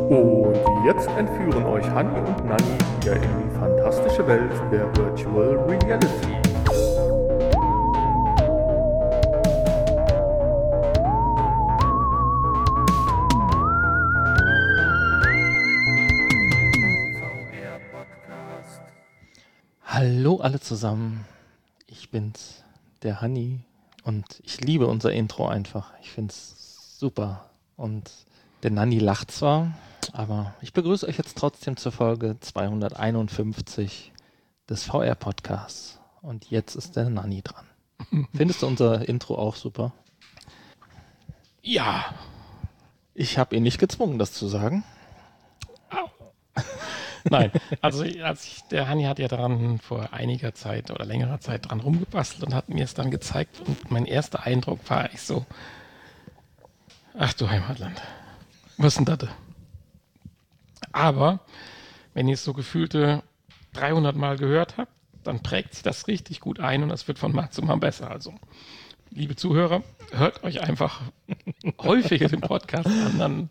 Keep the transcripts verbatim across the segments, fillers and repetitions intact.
Und jetzt entführen euch Hanni und Nanni wieder in die fantastische Welt der Virtual Reality. Hallo alle zusammen, ich bin's, der Hanni, und ich liebe unser Intro einfach. Ich find's super und der Nanni lacht zwar, aber ich begrüße euch jetzt trotzdem zur Folge zweihunderteinundfünfzig des V R-Podcasts. Und jetzt ist der Nanni dran. Findest du unser Intro auch super? Ja. Ich habe ihn nicht gezwungen, das zu sagen. Au. Nein, also als ich, der Hanni hat ja daran vor einiger Zeit oder längerer Zeit dran rumgebastelt und hat mir es dann gezeigt. Und mein erster Eindruck war ich so, ach du Heimatland, was denn das? Aber wenn ich es so gefühlte dreihundert Mal gehört habe, dann prägt sich das richtig gut ein und das wird von Mal zu Mal besser. Also, liebe Zuhörer, hört euch einfach häufiger den Podcast an, dann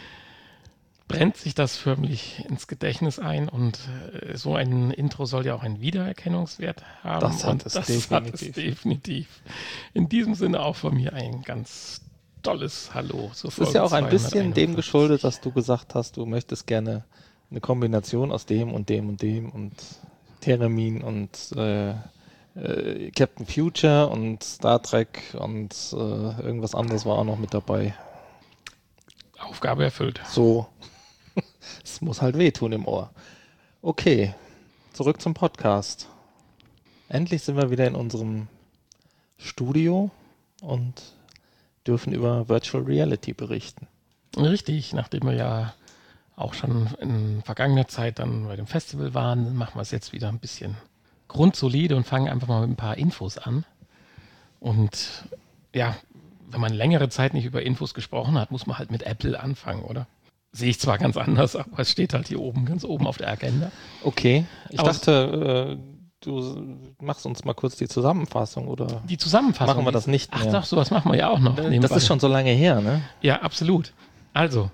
brennt sich das förmlich ins Gedächtnis ein und äh, so ein Intro soll ja auch einen Wiedererkennungswert haben. Das hat und es das definitiv. hat es definitiv. In diesem Sinne auch von mir ein ganz tolles Hallo. Es ist ja auch ein bisschen dem geschuldet, dass du gesagt hast, du möchtest gerne eine Kombination aus dem und dem und dem und Theremin und äh, äh, Captain Future und Star Trek und äh, irgendwas anderes war auch noch mit dabei. Aufgabe erfüllt. So. Es muss halt wehtun im Ohr. Okay, zurück zum Podcast. Endlich sind wir wieder in unserem Studio und dürfen über Virtual Reality berichten. Richtig, nachdem wir ja auch schon in vergangener Zeit dann bei dem Festival waren, machen wir es jetzt wieder ein bisschen grundsolide und fangen einfach mal mit ein paar Infos an. Und ja, wenn man längere Zeit nicht über Infos gesprochen hat, muss man halt mit Apple anfangen, oder? Sehe ich zwar ganz anders, aber es steht halt hier oben, ganz oben auf der Agenda. Okay, ich Aus dachte, äh, du machst uns mal kurz die Zusammenfassung, oder? Die Zusammenfassung. Machen wir das nicht mehr? Ach doch, sowas machen wir ja auch noch. Das nebenbei. ist schon so lange her, ne? Ja, absolut. Also,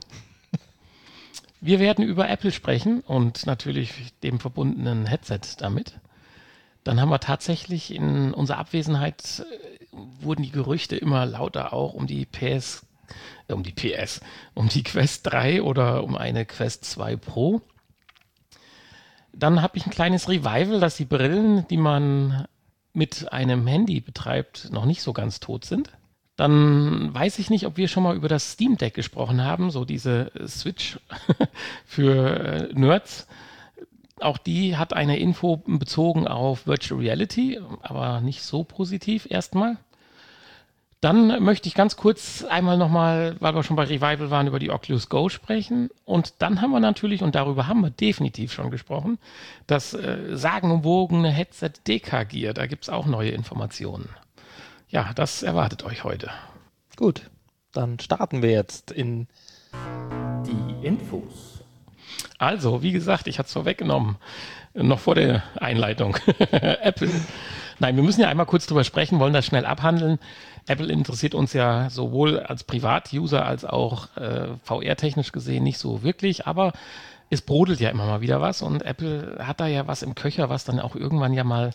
wir werden über Apple sprechen und natürlich dem verbundenen Headset damit. Dann haben wir tatsächlich in unserer Abwesenheit, äh, wurden die Gerüchte immer lauter auch um die P S, äh, um die P S, um die Quest drei oder um eine Quest zwei Pro. Dann habe ich ein kleines Revival, dass die Brillen, die man mit einem Handy betreibt, noch nicht so ganz tot sind. Dann weiß ich nicht, ob wir schon mal über das Steam Deck gesprochen haben, so diese Switch für äh, Nerds. Auch die hat eine Info bezogen auf Virtual Reality, aber nicht so positiv erstmal. Dann möchte ich ganz kurz einmal nochmal, weil wir schon bei Revival waren, über die Oculus Go sprechen. Und dann haben wir natürlich, und darüber haben wir definitiv schon gesprochen, das äh, sagenumwogene Headset D K Gear. Da gibt es auch neue Informationen. Ja, das erwartet euch heute. Gut, dann starten wir jetzt in Die Infos. Also, wie gesagt, ich hatte es vorweggenommen, noch vor der Einleitung. Apple. Nein, wir müssen ja einmal kurz drüber sprechen, wollen das schnell abhandeln. Apple interessiert uns ja sowohl als Privatuser als auch äh, V R-technisch gesehen nicht so wirklich, aber es brodelt ja immer mal wieder was und Apple hat da ja was im Köcher, was dann auch irgendwann ja mal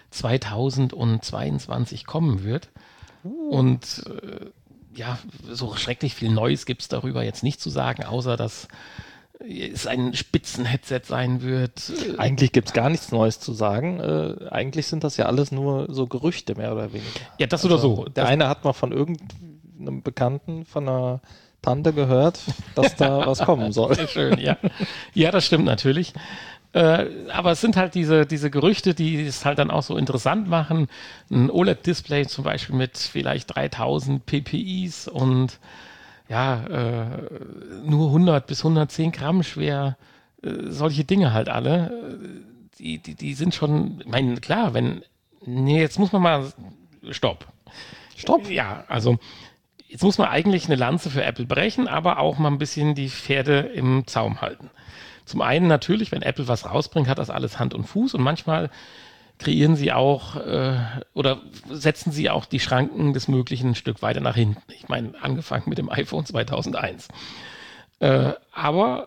zweitausendzweiundzwanzig kommen wird. Und äh, ja, so schrecklich viel Neues gibt es darüber jetzt nicht zu sagen, außer dass es ein Spitzenheadset sein wird. Eigentlich gibt es gar nichts Neues zu sagen. Äh, eigentlich sind das ja alles nur so Gerüchte, mehr oder weniger. Ja, das Also, oder so. Der das eine hat mal von irgendeinem Bekannten, von einer Tante gehört, dass da was kommen soll. Sehr schön, ja. Ja, das stimmt natürlich. Äh, aber es sind halt diese, diese Gerüchte, die es halt dann auch so interessant machen. Ein O L E D-Display zum Beispiel mit vielleicht dreitausend p p Is und ja, äh, nur hundert bis hundertzehn Gramm schwer, äh, solche Dinge halt alle, äh, die, die, die sind schon, ich meine, klar, wenn, nee, jetzt muss man mal, stopp. Stopp? Ja, also, jetzt muss man eigentlich eine Lanze für Apple brechen, aber auch mal ein bisschen die Pferde im Zaum halten. Zum einen natürlich, wenn Apple was rausbringt, hat das alles Hand und Fuß und manchmal kreieren sie auch äh, oder setzen sie auch die Schranken des Möglichen ein Stück weiter nach hinten. Ich meine, angefangen mit dem iPhone zweitausendeins. Äh, aber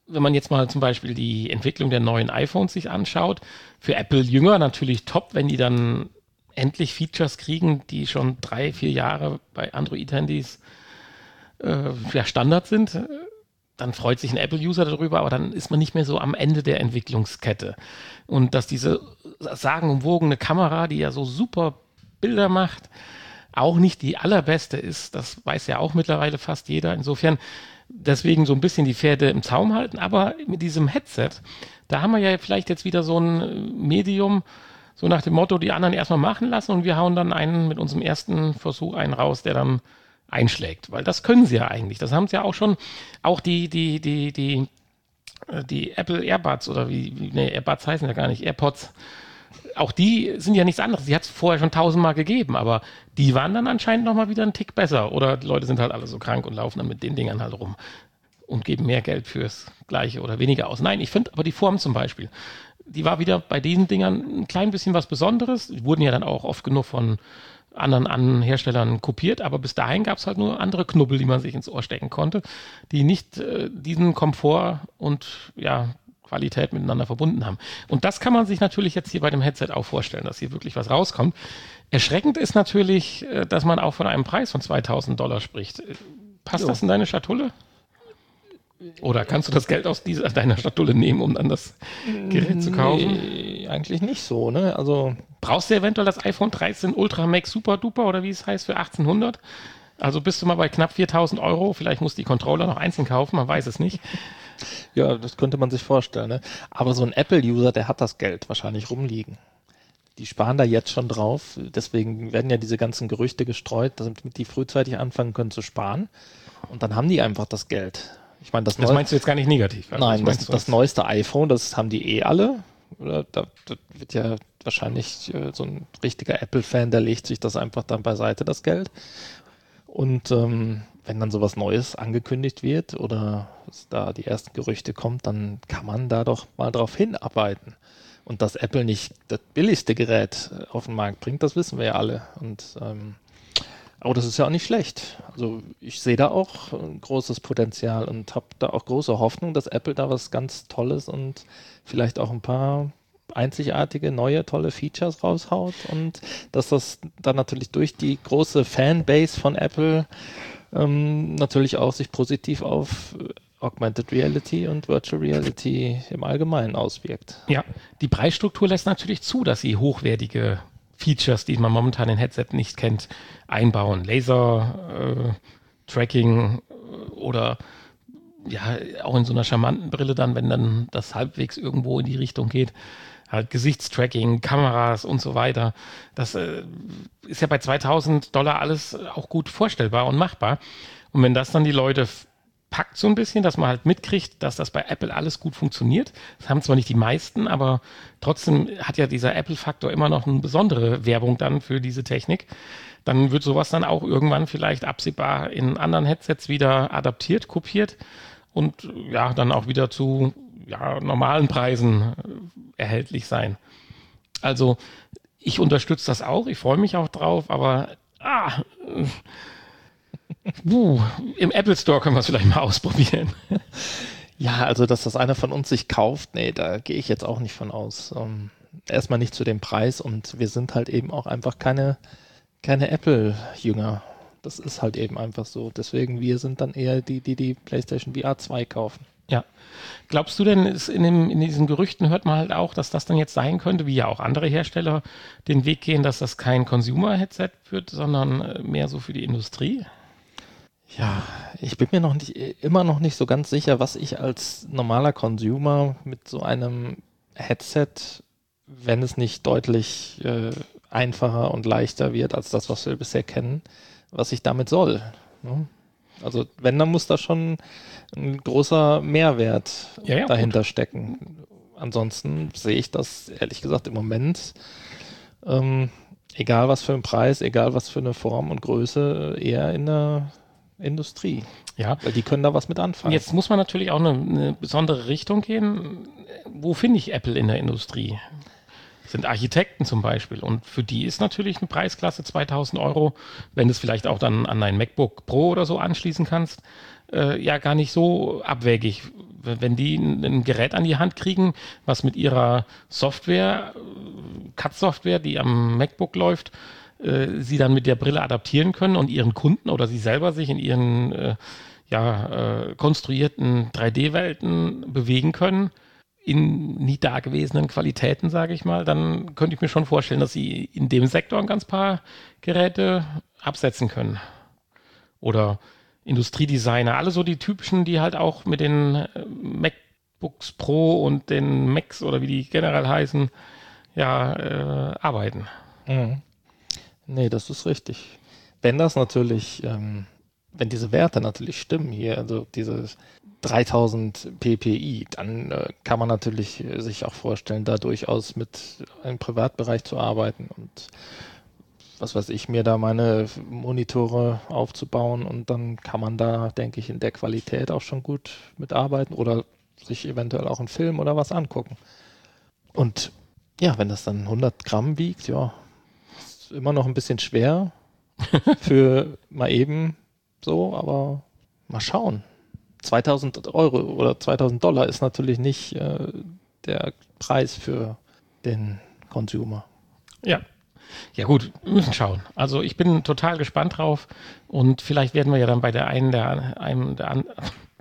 wenn man jetzt mal zum Beispiel die Entwicklung der neuen iPhones sich anschaut, für Apple-Jünger natürlich top, wenn die dann endlich Features kriegen, die schon drei, vier Jahre bei Android-Handys äh, ja, Standard sind. Dann freut sich ein Apple-User darüber, aber dann ist man nicht mehr so am Ende der Entwicklungskette. Und dass diese sagenumwogene Kamera, die ja so super Bilder macht, auch nicht die allerbeste ist, das weiß ja auch mittlerweile fast jeder. Insofern deswegen so ein bisschen die Pferde im Zaum halten. Aber mit diesem Headset, da haben wir ja vielleicht jetzt wieder so ein Medium, so nach dem Motto, die anderen erstmal machen lassen und wir hauen dann einen mit unserem ersten Versuch einen raus, der dann einschlägt. Weil das können sie ja eigentlich. Das haben sie ja auch schon, auch die, die, die, die, die Apple Airbuds oder wie, wie nee, Airbuds heißen ja gar nicht, AirPods, auch die sind ja nichts anderes. Die hat es vorher schon tausendmal gegeben, aber die waren dann anscheinend nochmal wieder einen Tick besser. Oder die Leute sind halt alle so krank und laufen dann mit den Dingern halt rum und geben mehr Geld fürs Gleiche oder weniger aus. Nein, ich finde aber die Form zum Beispiel, die war wieder bei diesen Dingern ein klein bisschen was Besonderes. Die wurden ja dann auch oft genug von anderen, anderen Herstellern kopiert, aber bis dahin gab es halt nur andere Knubbel, die man sich ins Ohr stecken konnte, die nicht äh, diesen Komfort und ja, Qualität miteinander verbunden haben. Und das kann man sich natürlich jetzt hier bei dem Headset auch vorstellen, dass hier wirklich was rauskommt. Erschreckend ist natürlich, dass man auch von einem Preis von zweitausend Dollar spricht. Passt jo. das in deine Schatulle? Oder kannst du das Geld aus dieser, deiner Schatulle nehmen, um dann das Gerät zu kaufen? Nee, eigentlich nicht so, ne? Also brauchst du eventuell das iPhone dreizehn Ultra Max Super Duper oder wie es heißt für achtzehnhundert? Also bist du mal bei knapp viertausend Euro. Vielleicht musst du die Controller noch einzeln kaufen, man weiß es nicht. Ja, das könnte man sich vorstellen. Ne? Aber so ein Apple-User, der hat das Geld wahrscheinlich rumliegen. Die sparen da jetzt schon drauf. Deswegen werden ja diese ganzen Gerüchte gestreut, damit die frühzeitig anfangen können zu sparen. Und dann haben die einfach das Geld. Ich meine, das, das meinst du jetzt gar nicht negativ? Also nein, das, das, das neueste iPhone, das haben die eh alle. Oder da, da wird ja wahrscheinlich äh, so ein richtiger Apple-Fan, der legt sich das einfach dann beiseite, das Geld. Und ähm, wenn dann sowas Neues angekündigt wird oder es da die ersten Gerüchte kommt, dann kann man da doch mal drauf hinarbeiten. Und dass Apple nicht das billigste Gerät auf den Markt bringt, das wissen wir ja alle. Und ähm, aber das ist ja auch nicht schlecht. Also ich sehe da auch ein großes Potenzial und habe da auch große Hoffnung, dass Apple da was ganz Tolles und vielleicht auch ein paar einzigartige, neue, tolle Features raushaut und dass das dann natürlich durch die große Fanbase von Apple ähm, natürlich auch sich positiv auf Augmented Reality und Virtual Reality im Allgemeinen auswirkt. Ja, die Preisstruktur lässt natürlich zu, dass sie hochwertige Features, die man momentan in Headset nicht kennt, einbauen. Laser-Tracking äh, oder ja, auch in so einer charmanten Brille dann, wenn dann das halbwegs irgendwo in die Richtung geht. Halt Gesichtstracking, Kameras und so weiter. Das äh, ist ja bei zweitausend Dollar alles auch gut vorstellbar und machbar. Und wenn das dann die Leute f- packt so ein bisschen, dass man halt mitkriegt, dass das bei Apple alles gut funktioniert. Das haben zwar nicht die meisten, aber trotzdem hat ja dieser Apple-Faktor immer noch eine besondere Werbung dann für diese Technik. Dann wird sowas dann auch irgendwann vielleicht absehbar in anderen Headsets wieder adaptiert, kopiert und ja, dann auch wieder zu ja, normalen Preisen erhältlich sein. Also ich unterstütze das auch, ich freue mich auch drauf, aber ah, uh, im Apple Store können wir es vielleicht mal ausprobieren. Ja, also dass das einer von uns sich kauft, nee, da gehe ich jetzt auch nicht von aus. Um, erstmal nicht zu dem Preis und wir sind halt eben auch einfach keine, keine Apple-Jünger. Das ist halt eben einfach so. Deswegen, wir sind dann eher die, die die PlayStation V R zwei kaufen. Ja. Glaubst du denn, ist in, dem, in diesen Gerüchten hört man halt auch, dass das dann jetzt sein könnte, wie ja auch andere Hersteller den Weg gehen, dass das kein Consumer-Headset wird, sondern mehr so für die Industrie? Ja, ich bin mir noch nicht, immer noch nicht so ganz sicher, was ich als normaler Consumer mit so einem Headset, wenn es nicht deutlich äh, einfacher und leichter wird als das, was wir bisher kennen, was ich damit soll. Ne? Also wenn, dann muss da schon ein großer Mehrwert ja, ja, dahinter gut. stecken. Ansonsten sehe ich das ehrlich gesagt im Moment, ähm, egal was für ein Preis, egal was für eine Form und Größe, eher in der Industrie. Ja. Weil die können da was mit anfangen. Jetzt muss man natürlich auch eine, eine besondere Richtung gehen. Wo finde ich Apple in der Industrie? Das sind Architekten zum Beispiel. Und für die ist natürlich eine Preisklasse zweitausend Euro, wenn du es vielleicht auch dann an ein MacBook Pro oder so anschließen kannst, äh, ja gar nicht so abwegig. wenn die ein, ein Gerät an die Hand kriegen, was mit ihrer Software, C A D-Software, die am MacBook läuft, äh, sie dann mit der Brille adaptieren können und ihren Kunden oder sie selber sich in ihren äh, ja, äh, konstruierten drei D-Welten bewegen können, in nie dagewesenen Qualitäten, sage ich mal, dann könnte ich mir schon vorstellen, dass sie in dem Sektor ein ganz paar Geräte absetzen können. Oder Industriedesigner, alle so die typischen, die halt auch mit den MacBooks Pro und den Macs oder wie die generell heißen, ja, äh, arbeiten. Mhm. Nee, das ist richtig. Wenn das natürlich, ähm, wenn diese Werte natürlich stimmen hier, also diese dreitausend p p i, dann äh, kann man natürlich äh, sich auch vorstellen, da durchaus mit einem Privatbereich zu arbeiten und was weiß ich, mir da meine Monitore aufzubauen und dann kann man da, denke ich, in der Qualität auch schon gut mitarbeiten oder sich eventuell auch einen Film oder was angucken. Und ja, wenn das dann hundert Gramm wiegt, ja, ist immer noch ein bisschen schwer für mal eben so, aber mal schauen. zweitausend Euro oder zweitausend Dollar ist natürlich nicht äh, der Preis für den Consumer. Ja. Ja gut, wir müssen schauen. Also ich bin total gespannt drauf und vielleicht werden wir ja dann bei der einen, der einem, der an,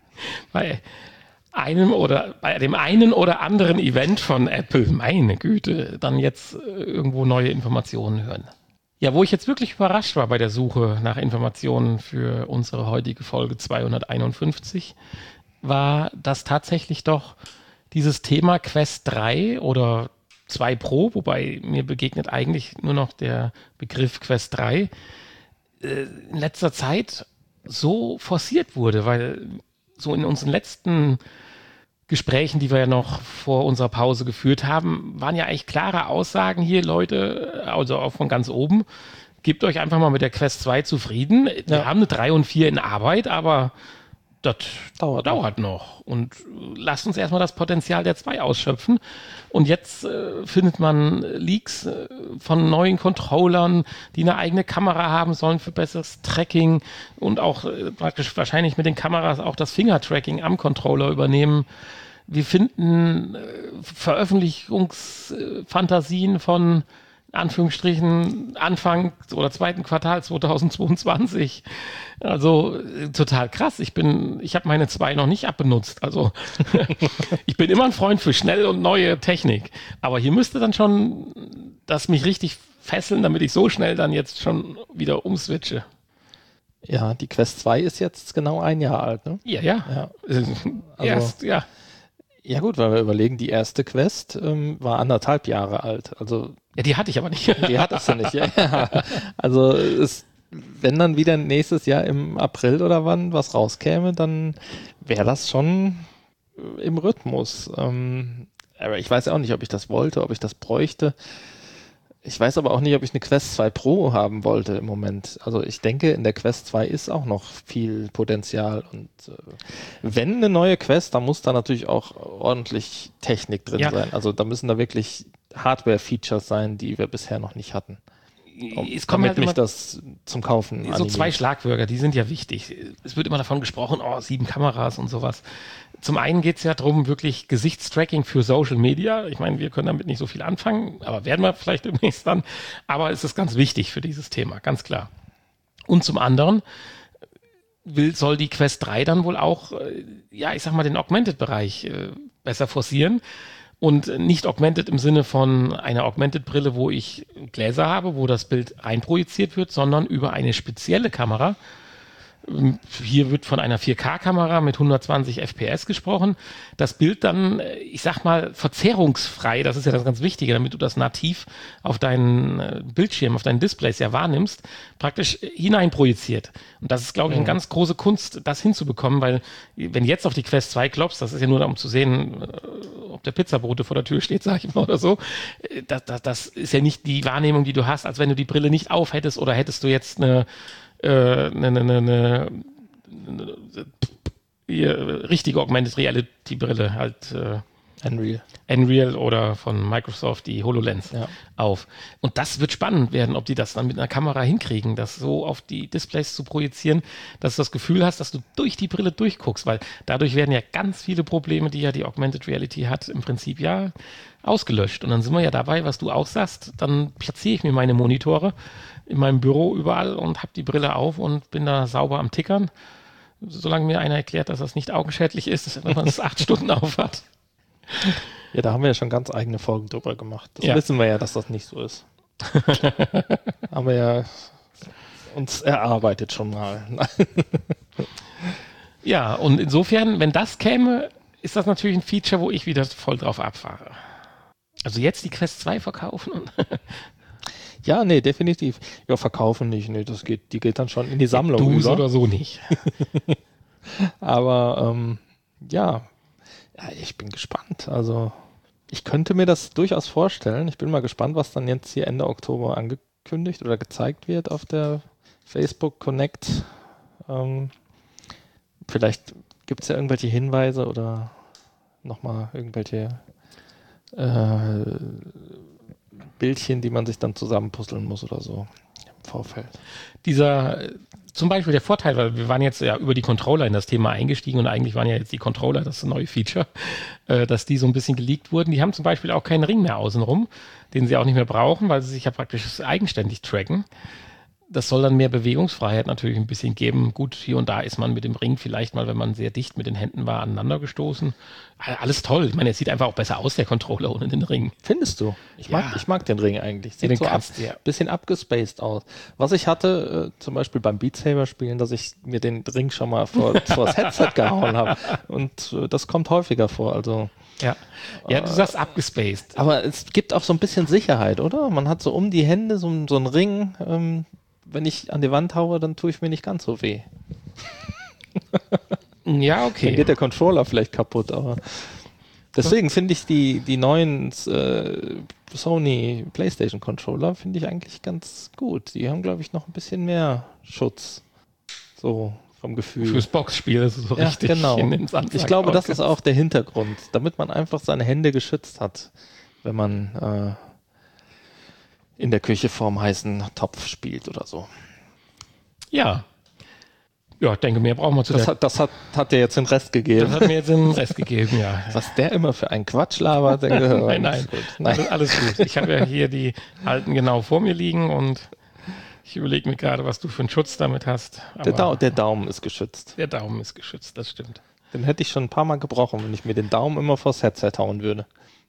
bei einem oder bei dem einen oder anderen Event von Apple, meine Güte, dann jetzt irgendwo neue Informationen hören. Ja, wo ich jetzt wirklich überrascht war bei der Suche nach Informationen für unsere heutige Folge zweihunderteinundfünfzig, war, dass tatsächlich doch dieses Thema Quest drei oder zwei Pro, wobei mir begegnet eigentlich nur noch der Begriff Quest drei, äh, in letzter Zeit so forciert wurde, weil so in unseren letzten Gesprächen, die wir ja noch vor unserer Pause geführt haben, waren ja eigentlich klare Aussagen hier, Leute, also auch von ganz oben, gebt euch einfach mal mit der Quest zwei zufrieden. Wir Ja. haben eine drei und vier in Arbeit, aber das Dauert dauert, noch. Und lasst uns erstmal das Potenzial der zwei ausschöpfen. Und jetzt äh, findet man Leaks äh, von neuen Controllern, die eine eigene Kamera haben sollen für besseres Tracking und auch äh, praktisch wahrscheinlich mit den Kameras auch das Finger-Tracking am Controller übernehmen. Wir finden äh, Veröffentlichungsfantasien von in Anführungsstrichen Anfang oder zweiten Quartal zweitausendzweiundzwanzig. Also äh, total krass. Ich bin, ich habe meine zwei noch nicht abbenutzt. Also ich bin immer ein Freund für schnell und neue Technik. Aber hier müsste dann schon das mich richtig fesseln, damit ich so schnell dann jetzt schon wieder umswitche. Ja, die Quest zwei ist jetzt genau ein Jahr alt, ne? Ja, ja. Ja. Erst, ja. Ja gut, weil wir überlegen, die erste Quest ähm, war anderthalb Jahre alt. Also Ja, die hatte ich aber nicht. die hattest du nicht. Ja, ja. Also es, wenn dann wieder nächstes Jahr im April oder wann was rauskäme, dann wäre das schon äh, im Rhythmus. Ähm, aber ich weiß auch nicht, ob ich das wollte, ob ich das bräuchte. Ich weiß aber auch nicht, ob ich eine Quest zwei Pro haben wollte im Moment. Also ich denke, in der Quest zwei ist auch noch viel Potenzial. Und äh, wenn eine neue Quest, dann muss da natürlich auch ordentlich Technik drin Ja. sein. Also da müssen da wirklich Hardware-Features sein, die wir bisher noch nicht hatten. Um, Es kommen damit halt mich immer das zum Kaufen so animiert. zwei Schlagwörter, die sind ja wichtig. Es wird immer davon gesprochen, oh, sieben Kameras und sowas. Zum einen geht es ja darum, wirklich Gesichtstracking für Social Media. Ich meine, wir können damit nicht so viel anfangen, aber werden wir vielleicht demnächst dann. Aber es ist ganz wichtig für dieses Thema, ganz klar. Und zum anderen will, soll die Quest drei dann wohl auch, äh, ja, ich sag mal, den Augmented-Bereich äh, besser forcieren. Und nicht Augmented im Sinne von einer Augmented-Brille, wo ich Gläser habe, wo das Bild reinprojiziert wird, sondern über eine spezielle Kamera. Hier wird von einer vier K-Kamera mit hundertzwanzig F P S gesprochen. Das Bild dann, ich sag mal, verzerrungsfrei, das ist ja das ganz Wichtige, damit du das nativ auf deinen Bildschirm, auf deinen Displays ja wahrnimmst, praktisch hineinprojiziert. Und das ist, glaube ich, eine ganz große Kunst, das hinzubekommen, weil wenn jetzt auf die Quest zwei klopfst, das ist ja nur um zu sehen, ob der Pizzabote vor der Tür steht, sag ich mal, oder so. Das, das, das ist ja nicht die Wahrnehmung, die du hast, als wenn du die Brille nicht auf hättest oder hättest du jetzt eine eine, eine, eine, eine, eine richtige Augmented Reality Brille halt äh, Unreal. Unreal oder von Microsoft die HoloLens Ja. auf. Und das wird spannend werden, ob die das dann mit einer Kamera hinkriegen, das so auf die Displays zu projizieren, dass du das Gefühl hast, dass du durch die Brille durchguckst, weil dadurch werden ja ganz viele Probleme, die ja die Augmented Reality hat, im Prinzip ja ausgelöscht. Und dann sind wir ja dabei, was du auch sagst, dann platziere ich mir meine Monitore in meinem Büro überall und habe die Brille auf und bin da sauber am Tickern, solange mir einer erklärt, dass das nicht augenschädlich ist, wenn man es acht Stunden auf hat. Ja, da haben wir ja schon ganz eigene Folgen drüber gemacht. Das Ja. wissen wir ja, dass das nicht so ist. Haben wir ja uns erarbeitet schon mal. Ja, und insofern, wenn das käme, ist das natürlich ein Feature, wo ich wieder voll drauf abfahre. Also jetzt die Quest zwei verkaufen und Ja, nee, definitiv. Ja, verkaufen nicht. Nee, das geht, die geht dann schon in die Sammlung du über. oder so nicht. Aber ähm, ja. ja, ich bin gespannt. Also ich könnte mir das durchaus vorstellen. Ich bin mal gespannt, was dann jetzt hier Ende Oktober angekündigt oder gezeigt wird auf der Facebook Connect. Ähm, vielleicht gibt es ja irgendwelche Hinweise oder nochmal irgendwelche äh, Bildchen, die man sich dann zusammenpuzzeln muss oder so im Vorfeld. Dieser, äh, zum Beispiel der Vorteil, weil wir waren jetzt ja über die Controller in das Thema eingestiegen und eigentlich waren ja jetzt die Controller das neue Feature, äh, dass die so ein bisschen geleakt wurden. Die haben zum Beispiel auch keinen Ring mehr außenrum, den sie auch nicht mehr brauchen, weil sie sich ja praktisch eigenständig tracken. Das soll dann mehr Bewegungsfreiheit natürlich ein bisschen geben. Gut, hier und da ist man mit dem Ring vielleicht mal, wenn man sehr dicht mit den Händen war, aneinander gestoßen. Alles toll. Ich meine, es sieht einfach auch besser aus, der Controller ohne den Ring. Findest du? Ich mag, Ja. ich mag den Ring eigentlich. Sieht den so ab, kannst du, ja. bisschen abgespaced aus. Was ich hatte, äh, zum Beispiel beim Beat Saber spielen, dass ich mir den Ring schon mal vor, vor das Headset gehauen habe. Und äh, das kommt häufiger vor. Also, Ja, ja, du sagst abgespaced. aber es gibt auch so ein bisschen Sicherheit, oder? Man hat so um die Hände so, so einen Ring. Ähm, wenn ich an die Wand haue, dann tue ich mir nicht ganz so weh. Ja, Dann okay. geht der Controller vielleicht kaputt, aber deswegen finde ich die, die neuen äh, Sony PlayStation Controller finde ich eigentlich ganz gut. Die haben, glaube ich, noch ein bisschen mehr Schutz. So vom Gefühl. Fürs Boxspiel ist es so ja, richtig. genau. in den Sand Ich glaube, das okay. ist auch der Hintergrund, damit man einfach seine Hände geschützt hat, wenn man äh, in der Küche vorm heißen Topf spielt oder so. Ja. Ja, ich denke, mehr brauchen wir zu Das der. hat, das hat, hat dir jetzt den Rest gegeben. Das hat mir jetzt den Rest gegeben, ja. Was der immer für einen Quatsch labert, denke ich, Nein, nein. gut. nein. Alles, alles gut. Ich habe ja hier die alten genau vor mir liegen und ich überlege mir gerade, was du für einen Schutz damit hast. Der, Aber Dau der Daumen ist geschützt. der Daumen ist geschützt, das stimmt. Den hätte ich schon ein paar Mal gebrochen, wenn ich mir den Daumen immer vors Headset hauen würde.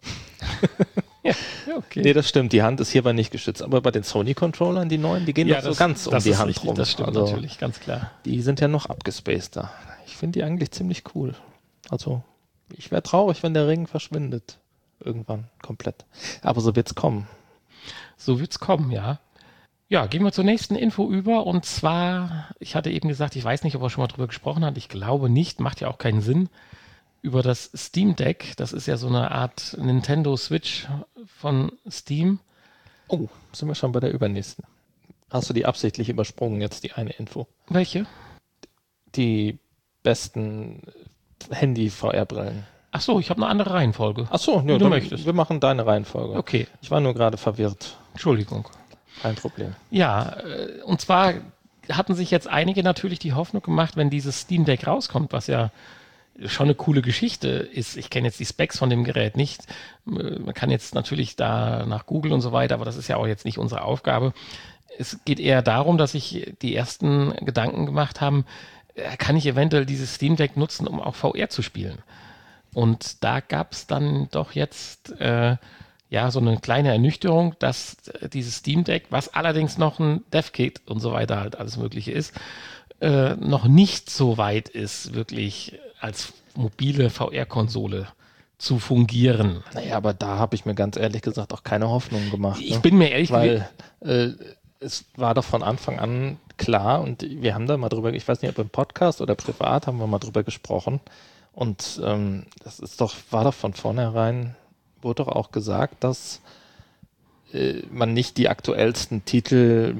Ja, okay. Nee, das stimmt. Die Hand ist hierbei nicht geschützt. Aber bei den Sony-Controllern, die neuen, die gehen ja, doch so das, ganz um das die ist Hand richtig, rum. Das stimmt Also, natürlich, ganz klar. die sind ja noch abgespaceder. Ich finde die eigentlich ziemlich cool. Also, ich wäre traurig, wenn der Ring verschwindet. Irgendwann komplett. Aber so wird's kommen. So wird's kommen, ja. Ja, gehen wir zur nächsten Info über. Und zwar, ich hatte eben gesagt, ich weiß nicht, ob er schon mal drüber gesprochen hat. Ich glaube nicht, macht ja auch keinen Sinn. Über das Steam Deck. Das ist ja so eine Art Nintendo Switch von Steam. Oh, sind wir schon bei der übernächsten. Hast du die absichtlich übersprungen, jetzt die eine Info? Welche? Die besten Handy-V R-Brillen. Ach so, ich habe eine andere Reihenfolge. Ach so, Wie ja, du dann, möchtest. wir machen deine Reihenfolge. Okay, Ich war nur gerade verwirrt. Entschuldigung. Kein Problem. Ja, äh, und zwar hatten sich jetzt einige natürlich die Hoffnung gemacht, wenn dieses Steam Deck rauskommt, was ja schon eine coole Geschichte ist. Ich kenne jetzt die Specs von dem Gerät nicht. Man kann jetzt natürlich da nach Google und so weiter, aber das ist ja auch jetzt nicht unsere Aufgabe. Es geht eher darum, dass sich die ersten Gedanken gemacht haben, äh, kann ich eventuell dieses Steam Deck nutzen, um auch V R zu spielen? Und da gab es dann doch jetzt äh, ja so eine kleine Ernüchterung, dass äh, dieses Steam Deck, was allerdings noch ein Dev-Kit und so weiter halt alles Mögliche ist, äh, noch nicht so weit ist, wirklich als mobile V R-Konsole zu fungieren. Naja, aber da habe ich mir ganz ehrlich gesagt auch keine Hoffnung gemacht. Ich ne? bin mir ehrlich Weil äh, es war doch von Anfang an klar und wir haben da mal drüber, ich weiß nicht, ob im Podcast oder privat, haben wir mal drüber gesprochen und ähm, das ist doch, war doch von vornherein, wurde doch auch gesagt, dass äh, man nicht die aktuellsten Titel mit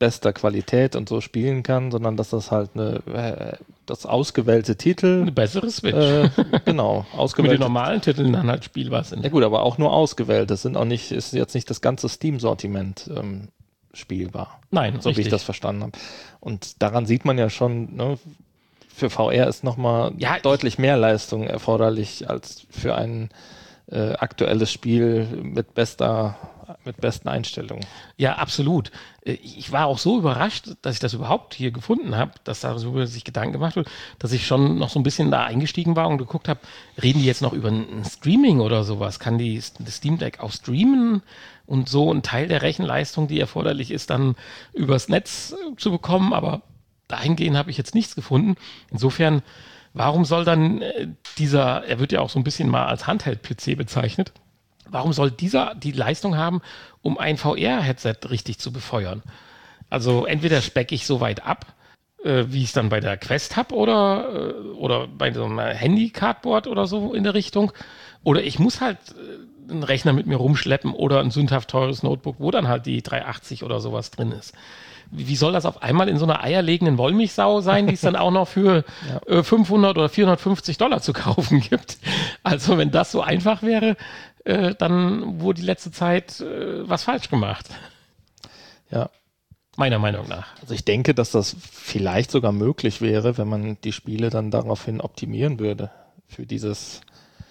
bester Qualität und so spielen kann, sondern dass das halt eine, äh, das ausgewählte Titel. Eine bessere Switch. Äh, genau, ausgewählte. Mit den normalen Titeln dann halt spielbar sind. Ja gut, aber auch nur ausgewählt. Das sind auch nicht, ist jetzt nicht das ganze Steam-Sortiment ähm, spielbar. Nein, so richtig. wie ich das verstanden habe. Und daran sieht man ja schon, ne, für V R ist nochmal ja, deutlich mehr Leistung erforderlich als für ein äh, aktuelles Spiel mit bester mit besten Einstellungen. Ja, absolut. Ich war auch so überrascht, dass ich das überhaupt hier gefunden habe, dass darüber sich Gedanken gemacht wird, dass ich schon noch so ein bisschen da eingestiegen war und geguckt habe, reden die jetzt noch über ein Streaming oder sowas? Kann die das Steam Deck auch streamen und so einen Teil der Rechenleistung, die erforderlich ist, dann übers Netz zu bekommen? Aber dahingehend habe ich jetzt nichts gefunden. Insofern, warum soll dann dieser, er wird ja auch so ein bisschen mal als Handheld-P C bezeichnet, warum soll dieser die Leistung haben, um ein V R-Headset richtig zu befeuern? Also entweder specke ich so weit ab, äh, wie ich es dann bei der Quest habe oder, äh, oder bei so einem Handy-Cardboard oder so in der Richtung. Oder ich muss halt äh, einen Rechner mit mir rumschleppen oder ein sündhaft teures Notebook, wo dann halt die dreihundertachtzig oder sowas drin ist. Wie, wie soll das auf einmal in so einer eierlegenden Wollmilchsau sein, die es dann auch noch für ja. äh, fünfhundert oder vierhundertfünfzig Dollar zu kaufen gibt? Also wenn das so einfach wäre, Äh, dann wurde die letzte Zeit äh, was falsch gemacht. Ja. Meiner Meinung nach. Also ich denke, dass das vielleicht sogar möglich wäre, wenn man die Spiele dann daraufhin optimieren würde für dieses,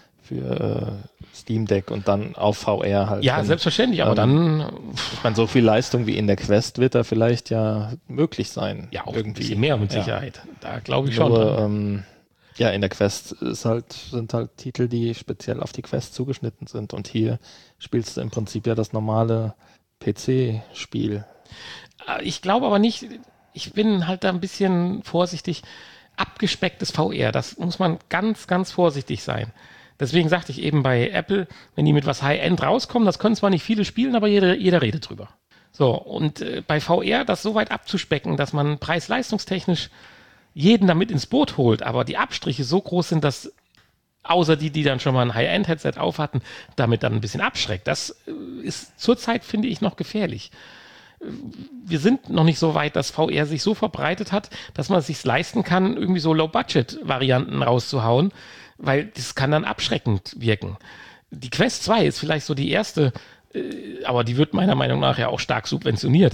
für äh, Steam Deck und dann auf V R halt. Ja, wenn, selbstverständlich, aber ähm, dann... Ich meine, so viel Leistung wie in der Quest wird da vielleicht ja möglich sein. Ja, auch irgendwie. ein bisschen mehr mit Sicherheit. Ja. Da glaube ich schon. Nur, ähm, ja, in der Quest ist halt, sind halt Titel, die speziell auf die Quest zugeschnitten sind. Und hier spielst du im Prinzip ja das normale P C-Spiel. Ich glaube aber nicht, ich bin halt da ein bisschen vorsichtig. Abgespecktes V R, das muss man ganz, ganz vorsichtig sein. Deswegen sagte ich eben bei Apple, wenn die mit was High-End rauskommen, das können zwar nicht viele spielen, aber jeder, jeder redet drüber. So, und äh, bei V R das so weit abzuspecken, dass man preis-leistungstechnisch jeden damit ins Boot holt, aber die Abstriche so groß sind, dass außer die, die dann schon mal ein High-End-Headset aufhatten, damit dann ein bisschen abschreckt. Das ist zurzeit, finde ich, noch gefährlich. Wir sind noch nicht so weit, dass V R sich so verbreitet hat, dass man es sich leisten kann, irgendwie so Low-Budget-Varianten rauszuhauen, weil das kann dann abschreckend wirken. Die Quest zwei ist vielleicht so die erste, aber die wird meiner Meinung nach ja auch stark subventioniert,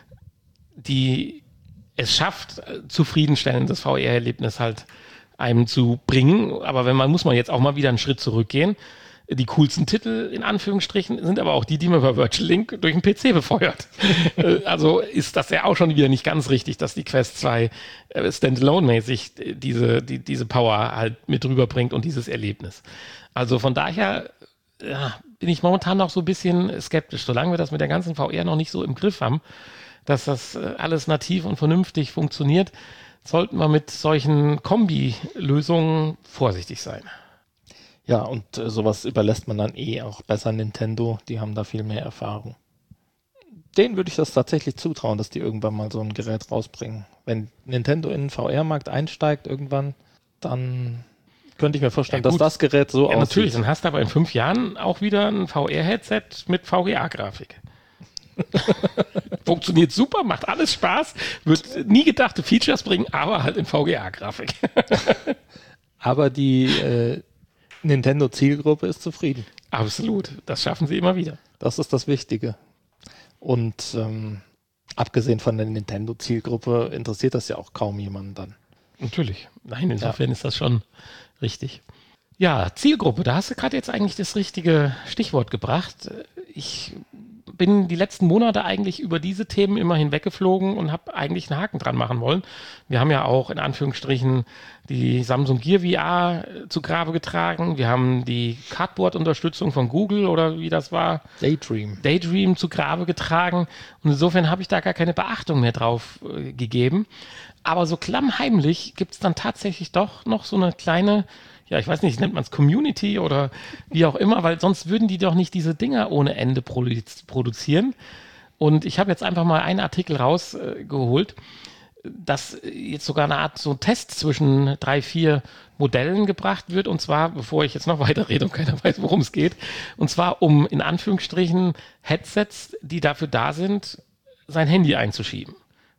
die es schafft, zufriedenstellendes V R-Erlebnis halt einem zu bringen. Aber wenn man, muss man jetzt auch mal wieder einen Schritt zurückgehen. Die coolsten Titel, in Anführungsstrichen, sind aber auch die, die man über Virtual Link durch den P C befeuert. Also ist das ja auch schon wieder nicht ganz richtig, dass die Quest zwei äh, Standalone-mäßig diese, die, diese Power halt mit rüberbringt und dieses Erlebnis. Also von daher ja, bin ich momentan noch so ein bisschen skeptisch, solange wir das mit der ganzen V R noch nicht so im Griff haben, dass das alles nativ und vernünftig funktioniert, sollten wir mit solchen Kombi-Lösungen vorsichtig sein. Ja, und äh, sowas überlässt man dann eh auch besser Nintendo, die haben da viel mehr Erfahrung. Denen würde ich das tatsächlich zutrauen, dass die irgendwann mal so ein Gerät rausbringen. Wenn Nintendo in den V R-Markt einsteigt irgendwann, dann könnte ich mir vorstellen, ja, dass das Gerät so ja, aussieht. Natürlich, dann hast du aber in fünf Jahren auch wieder ein V R-Headset mit V G A-Grafik. Funktioniert super, macht alles Spaß, wird nie gedachte Features bringen, aber halt in V G A-Grafik. Aber die äh, Nintendo-Zielgruppe ist zufrieden. Absolut, das schaffen sie immer wieder. Das ist das Wichtige. Und ähm, abgesehen von der Nintendo-Zielgruppe interessiert das ja auch kaum jemanden dann. Natürlich, nein, insofern ja. ist das schon richtig. Ja, Zielgruppe, da hast du gerade jetzt eigentlich das richtige Stichwort gebracht. Ich bin die letzten Monate eigentlich über diese Themen immer hinweggeflogen und habe eigentlich einen Haken dran machen wollen. Wir haben ja auch in Anführungsstrichen die Samsung Gear V R zu Grabe getragen. Wir haben die Cardboard-Unterstützung von Google oder wie das war. Daydream. Daydream zu Grabe getragen. Und insofern habe ich da gar keine Beachtung mehr drauf äh, gegeben. Aber so klammheimlich gibt es dann tatsächlich doch noch so eine kleine, ja, ich weiß nicht, nennt man es Community oder wie auch immer, weil sonst würden die doch nicht diese Dinger ohne Ende produ- produzieren. Und ich habe jetzt einfach mal einen Artikel rausgeholt, äh, dass jetzt sogar eine Art so ein Test zwischen drei, vier Modellen gebracht wird. Und zwar, bevor ich jetzt noch weiter rede und keiner weiß, worum es geht, und zwar um in Anführungsstrichen Headsets, die dafür da sind, sein Handy einzuschieben.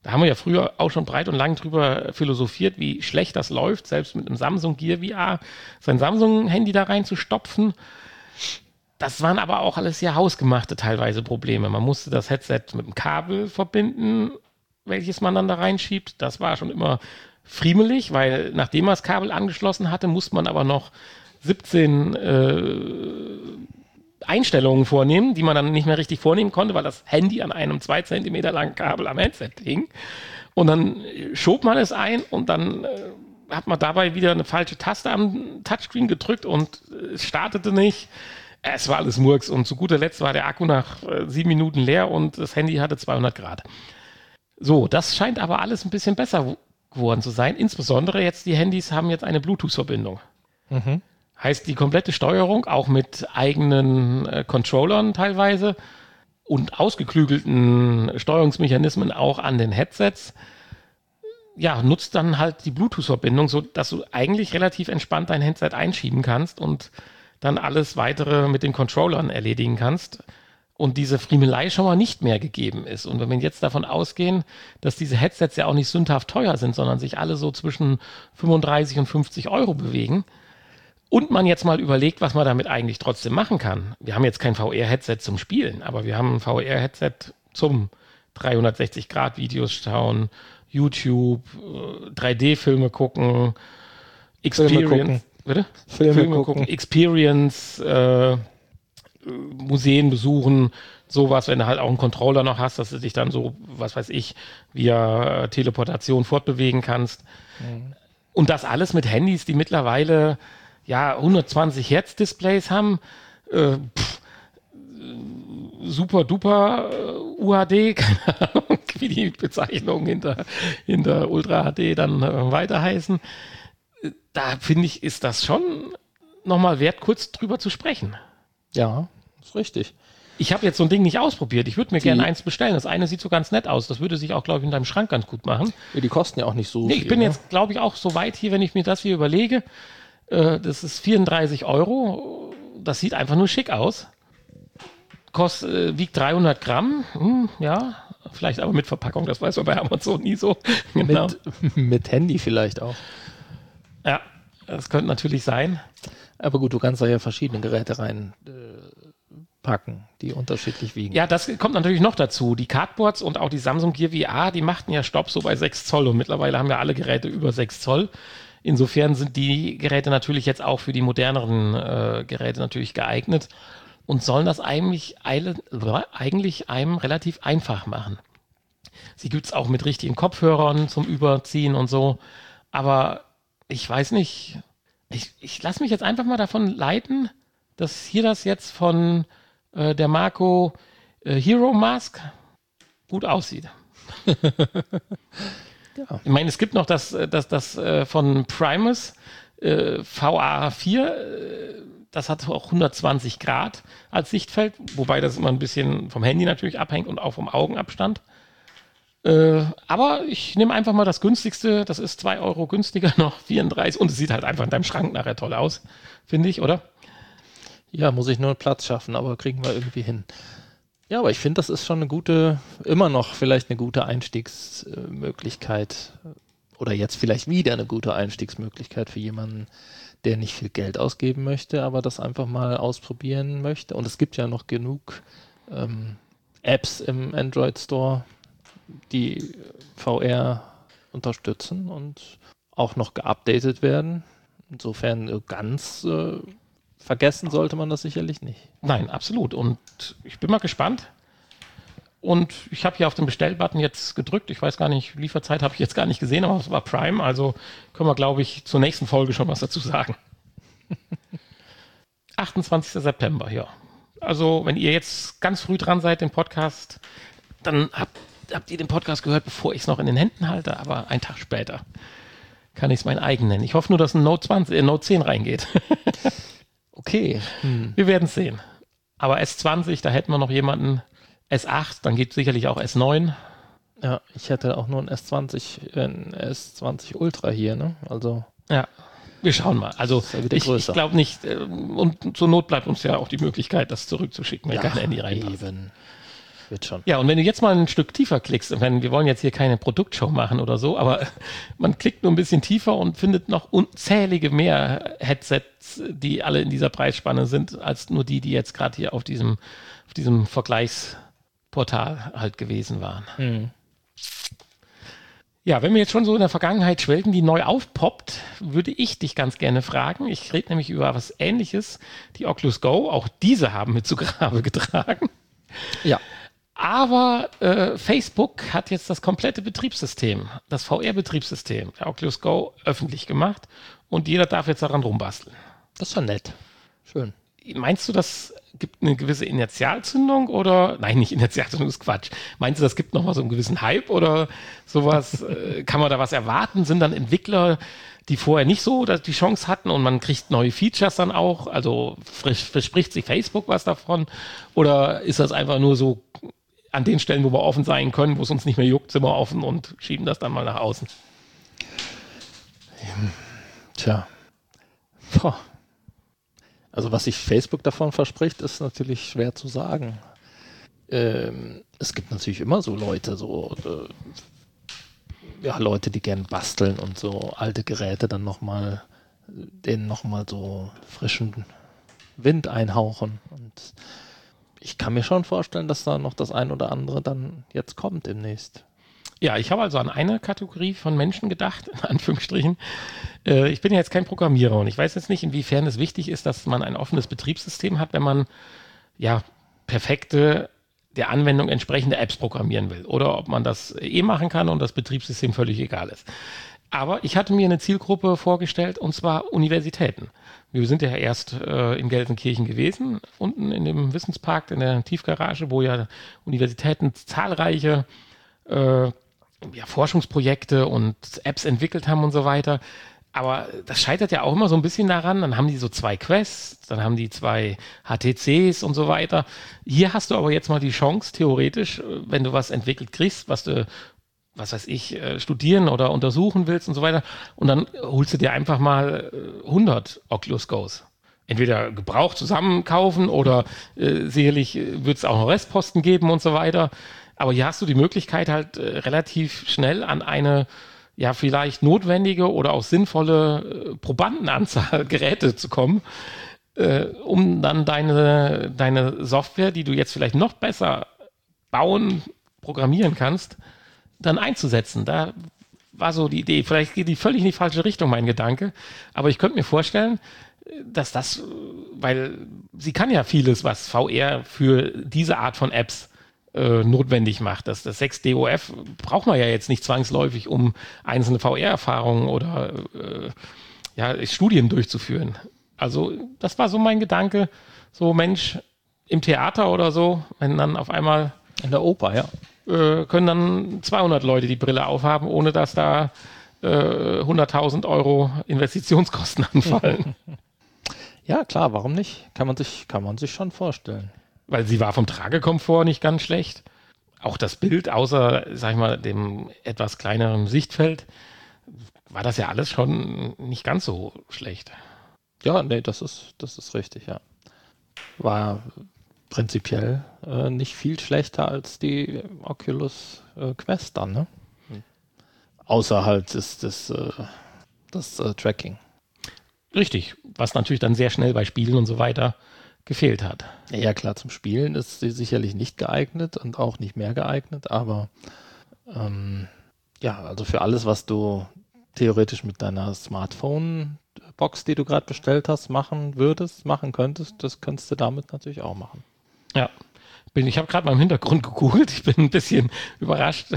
Da haben wir ja früher auch schon breit und lang drüber philosophiert, wie schlecht das läuft, selbst mit einem Samsung Gear V R, sein Samsung-Handy da reinzustopfen. Das waren aber auch alles ja hausgemachte teilweise Probleme. Man musste das Headset mit dem Kabel verbinden, welches man dann da reinschiebt. Das war schon immer friemelig, weil nachdem man das Kabel angeschlossen hatte, musste man aber noch siebzehn äh, Einstellungen vornehmen, die man dann nicht mehr richtig vornehmen konnte, weil das Handy an einem zwei Zentimeter langen Kabel am Headset hing. Und dann schob man es ein und dann äh, hat man dabei wieder eine falsche Taste am Touchscreen gedrückt und es startete nicht. Es war alles Murks und zu guter Letzt war der Akku nach äh, sieben Minuten leer und das Handy hatte zweihundert Grad. So, das scheint aber alles ein bisschen besser w- geworden zu sein. Insbesondere jetzt die Handys haben jetzt eine Bluetooth-Verbindung. Mhm. Heißt, die komplette Steuerung, auch mit eigenen äh, Controllern teilweise und ausgeklügelten Steuerungsmechanismen auch an den Headsets, ja, nutzt dann halt die Bluetooth-Verbindung, sodass du eigentlich relativ entspannt dein Headset einschieben kannst und dann alles weitere mit den Controllern erledigen kannst und diese Friemelei schon mal nicht mehr gegeben ist. Und wenn wir jetzt davon ausgehen, dass diese Headsets ja auch nicht sündhaft teuer sind, sondern sich alle so zwischen fünfunddreißig und fünfzig Euro bewegen, und man jetzt mal überlegt, was man damit eigentlich trotzdem machen kann. Wir haben jetzt kein V R-Headset zum Spielen, aber wir haben ein V R-Headset zum dreihundertsechzig Grad Videos schauen, YouTube, drei D-Filme gucken, Experience, Filme gucken. Bitte? Filme, Filme gucken. gucken, Experience, äh, Museen besuchen, sowas, wenn du halt auch einen Controller noch hast, dass du dich dann so, was weiß ich, via Teleportation fortbewegen kannst. Mhm. Und das alles mit Handys, die mittlerweile ja hundertzwanzig Hertz Displays haben, äh, pff, super duper äh, U H D, keine Ahnung, wie die Bezeichnungen hinter, hinter Ultra H D dann äh, weiter heißen. Da finde ich, ist das schon nochmal wert, kurz drüber zu sprechen. Ja, ist richtig. Ich habe jetzt so ein Ding nicht ausprobiert. Ich würde mir Die- gerne eins bestellen. Das eine sieht so ganz nett aus. Das würde sich auch, glaube ich, in deinem Schrank ganz gut machen. Ja, die kosten ja auch nicht so Nee, viel. ich bin ne? jetzt, glaube ich, auch so weit hier, wenn ich mir das hier überlege. Äh, das ist vierunddreißig Euro. Das sieht einfach nur schick aus. Kost, äh, wiegt dreihundert Gramm. Hm, ja, vielleicht aber mit Verpackung. Das weiß man bei Amazon nie so. Genau. Mit, mit Handy vielleicht auch. Ja, das könnte natürlich sein. Aber gut, du kannst da ja verschiedene Geräte rein äh, packen, die unterschiedlich wiegen. Ja, das kommt natürlich noch dazu. Die Cardboards und auch die Samsung Gear V R, die machten ja Stopp so bei sechs Zoll und mittlerweile haben ja alle Geräte über sechs Zoll. Insofern sind die Geräte natürlich jetzt auch für die moderneren äh, Geräte natürlich geeignet und sollen das eigentlich, eile, eigentlich einem relativ einfach machen. Sie gibt es auch mit richtigen Kopfhörern zum Überziehen und so, aber ich weiß nicht, ich, ich lasse mich jetzt einfach mal davon leiten, dass hier das jetzt von äh, der Marco äh, Hero Mask gut aussieht. Ja. Ich meine, es gibt noch das, das, das äh, von Primus äh, V A vier, äh, das hat auch hundertzwanzig Grad als Sichtfeld, wobei das immer ein bisschen vom Handy natürlich abhängt und auch vom Augenabstand. Äh, aber ich nehme einfach mal das günstigste, das ist zwei Euro günstiger noch, vierunddreißig, und es sieht halt einfach in deinem Schrank nachher toll aus, finde ich, oder? Ja, muss ich nur Platz schaffen, aber kriegen wir irgendwie hin. Ja, aber ich finde, das ist schon eine gute, immer noch vielleicht eine gute Einstiegsmöglichkeit oder jetzt vielleicht wieder eine gute Einstiegsmöglichkeit für jemanden, der nicht viel Geld ausgeben möchte, aber das einfach mal ausprobieren möchte. Und es gibt ja noch genug ähm, Apps im Android Store, die V R unterstützen und auch noch geupdatet werden. Insofern äh, ganz äh, vergessen sollte man das sicherlich nicht. Nein, absolut. Und ich bin mal gespannt. Und ich habe hier auf den Bestellbutton jetzt gedrückt. Ich weiß gar nicht, Lieferzeit habe ich jetzt gar nicht gesehen, aber es war Prime. Also können wir, glaube ich, zur nächsten Folge schon was dazu sagen. achtundzwanzigster September, ja. Also wenn ihr jetzt ganz früh dran seid, den Podcast, dann habt, habt ihr den Podcast gehört, bevor ich es noch in den Händen halte, aber einen Tag später kann ich es mein eigen nennen. Ich hoffe nur, dass ein Note zwanzig, äh, Note zehn reingeht. Okay. Hm. Wir werden es sehen. Aber S zwanzig, da hätten wir noch jemanden. S acht, dann geht sicherlich auch S neun. Ja, ich hätte auch nur ein S zwanzig, ein S zwanzig Ultra hier, ne? Also. Ja, wir schauen mal. Also ist ja wieder ich, ich größer. glaube nicht, äh, und zur Not bleibt uns ja auch die Möglichkeit, das zurückzuschicken, wenn Ja, kein Handy reinpasst. eben. wird schon. Ja, und wenn du jetzt mal ein Stück tiefer klickst, ich meine, wir wollen jetzt hier keine Produktshow machen oder so, aber man klickt nur ein bisschen tiefer und findet noch unzählige mehr Headsets, die alle in dieser Preisspanne sind, als nur die, die jetzt gerade hier auf diesem, auf diesem Vergleichsportal halt gewesen waren. Hm. Ja, wenn wir jetzt schon so in der Vergangenheit schwelgen, die neu aufpoppt, würde ich dich ganz gerne fragen. Ich rede nämlich über was Ähnliches, die Oculus Go. Auch diese haben mit zu Grabe getragen. Ja. Aber äh, Facebook hat jetzt das komplette Betriebssystem, das V R-Betriebssystem der Oculus Go öffentlich gemacht und jeder darf jetzt daran rumbasteln. Das ist schon nett. Schön. Meinst du, das gibt eine gewisse Initialzündung oder, nein, nicht Initialzündung, ist Quatsch. Meinst du, das gibt nochmal so einen gewissen Hype oder sowas? Kann man da was erwarten? Sind dann Entwickler, die vorher nicht so die Chance hatten und man kriegt neue Features dann auch? Also verspricht sich Facebook was davon? Oder ist das einfach nur so an den Stellen, wo wir offen sein können, wo es uns nicht mehr juckt, sind wir offen und schieben das dann mal nach außen? Tja. Boah. Also was sich Facebook davon verspricht, ist natürlich schwer zu sagen. Ähm, es gibt natürlich immer so Leute, so äh, ja, Leute, die gern basteln und so alte Geräte dann nochmal, denen nochmal so frischen Wind einhauchen. Und ich kann mir schon vorstellen, dass da noch das ein oder andere dann jetzt kommt demnächst. Ja, ich habe also an eine Kategorie von Menschen gedacht, in Anführungsstrichen. Äh, ich bin ja jetzt kein Programmierer und ich weiß jetzt nicht, inwiefern es wichtig ist, dass man ein offenes Betriebssystem hat, wenn man ja perfekte, der Anwendung entsprechende Apps programmieren will. Oder ob man das eh machen kann und das Betriebssystem völlig egal ist. Aber ich hatte mir eine Zielgruppe vorgestellt, und zwar Universitäten. Wir sind ja erst äh, in Gelsenkirchen gewesen, unten in dem Wissenspark, in der Tiefgarage, wo ja Universitäten zahlreiche äh, ja, Forschungsprojekte und Apps entwickelt haben und so weiter. Aber das scheitert ja auch immer so ein bisschen daran. Dann haben die so zwei Quests, dann haben die zwei H T Cs und so weiter. Hier hast du aber jetzt mal die Chance, theoretisch, wenn du was entwickelt kriegst, was du, was weiß ich, studieren oder untersuchen willst und so weiter. Und dann holst du dir einfach mal hundert Oculus Go's. Entweder gebraucht zusammenkaufen oder äh, sicherlich wird es auch noch Restposten geben und so weiter. Aber hier hast du die Möglichkeit halt äh, relativ schnell an eine ja vielleicht notwendige oder auch sinnvolle äh, Probandenanzahl Geräte zu kommen, äh, um dann deine, deine Software, die du jetzt vielleicht noch besser bauen, programmieren kannst, dann einzusetzen. Da war so die Idee. Vielleicht geht die völlig in die falsche Richtung, mein Gedanke. Aber ich könnte mir vorstellen, dass das, weil sie kann ja vieles, was V R für diese Art von Apps äh, notwendig macht. Das, das sechs D O F braucht man ja jetzt nicht zwangsläufig, um einzelne V R-Erfahrungen oder äh, ja, Studien durchzuführen. Also das war so mein Gedanke, so Mensch, im Theater oder so, wenn dann auf einmal in der Oper, ja, äh, können dann zweihundert Leute die Brille aufhaben, ohne dass da äh, hunderttausend Euro Investitionskosten anfallen. Ja, klar, warum nicht? Kann man sich, kann man sich schon vorstellen. Weil sie war vom Tragekomfort nicht ganz schlecht. Auch das Bild, außer, sag ich mal, dem etwas kleineren Sichtfeld, war das ja alles schon nicht ganz so schlecht. Ja, nee, das ist, das ist richtig, ja. War prinzipiell äh, nicht viel schlechter als die Oculus äh, Quest dann, ne? Hm. Außer halt ist das, äh, das äh, Tracking. Richtig, was natürlich dann sehr schnell bei Spielen und so weiter gefehlt hat. Ja, klar, zum Spielen ist sie sicherlich nicht geeignet und auch nicht mehr geeignet, aber ähm, ja, also für alles, was du theoretisch mit deiner Smartphone-Box, die du gerade bestellt hast, machen würdest, machen könntest, das könntest du damit natürlich auch machen. Ja. Ich habe gerade mal im Hintergrund gegoogelt. Ich bin ein bisschen überrascht,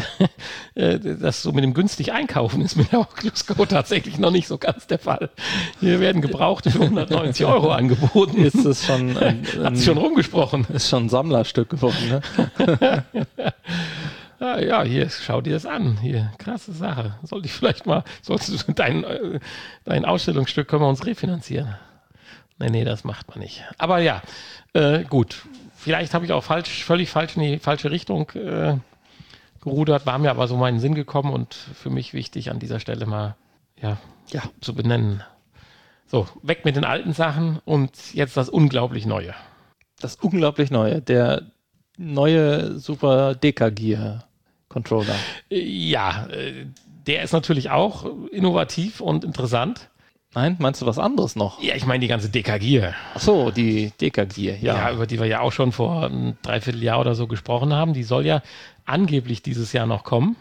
dass so mit dem günstig einkaufen ist mit der Oculus Go tatsächlich noch nicht so ganz der Fall. Hier werden Gebrauchte für hundertneunzig Euro angeboten. Ist es schon ein, ein, hat sich schon rumgesprochen. Ist schon ein Sammlerstück geworden, ne? ja, ja, hier, schau dir das an. Hier, krasse Sache. Sollte ich vielleicht mal, sollst du dein, dein Ausstellungsstück, können wir uns refinanzieren. Nee, nee, das macht man nicht. Aber ja, äh, gut. Vielleicht habe ich auch falsch, völlig falsch in die falsche Richtung äh, gerudert, war mir aber so meinen Sinn gekommen und für mich wichtig an dieser Stelle mal ja, ja. zu benennen. So, weg mit den alten Sachen und jetzt das unglaublich Neue. Das unglaublich Neue, der neue Super Deka-Gear-Controller. Ja, äh, der ist natürlich auch innovativ und interessant. Nein, meinst du was anderes noch? Ja, ich meine die ganze Deka-Gear. Ach so, die Deka-Gear, ja. Ja, über die wir ja auch schon vor einem Dreivierteljahr oder so gesprochen haben. Die soll ja angeblich dieses Jahr noch kommen.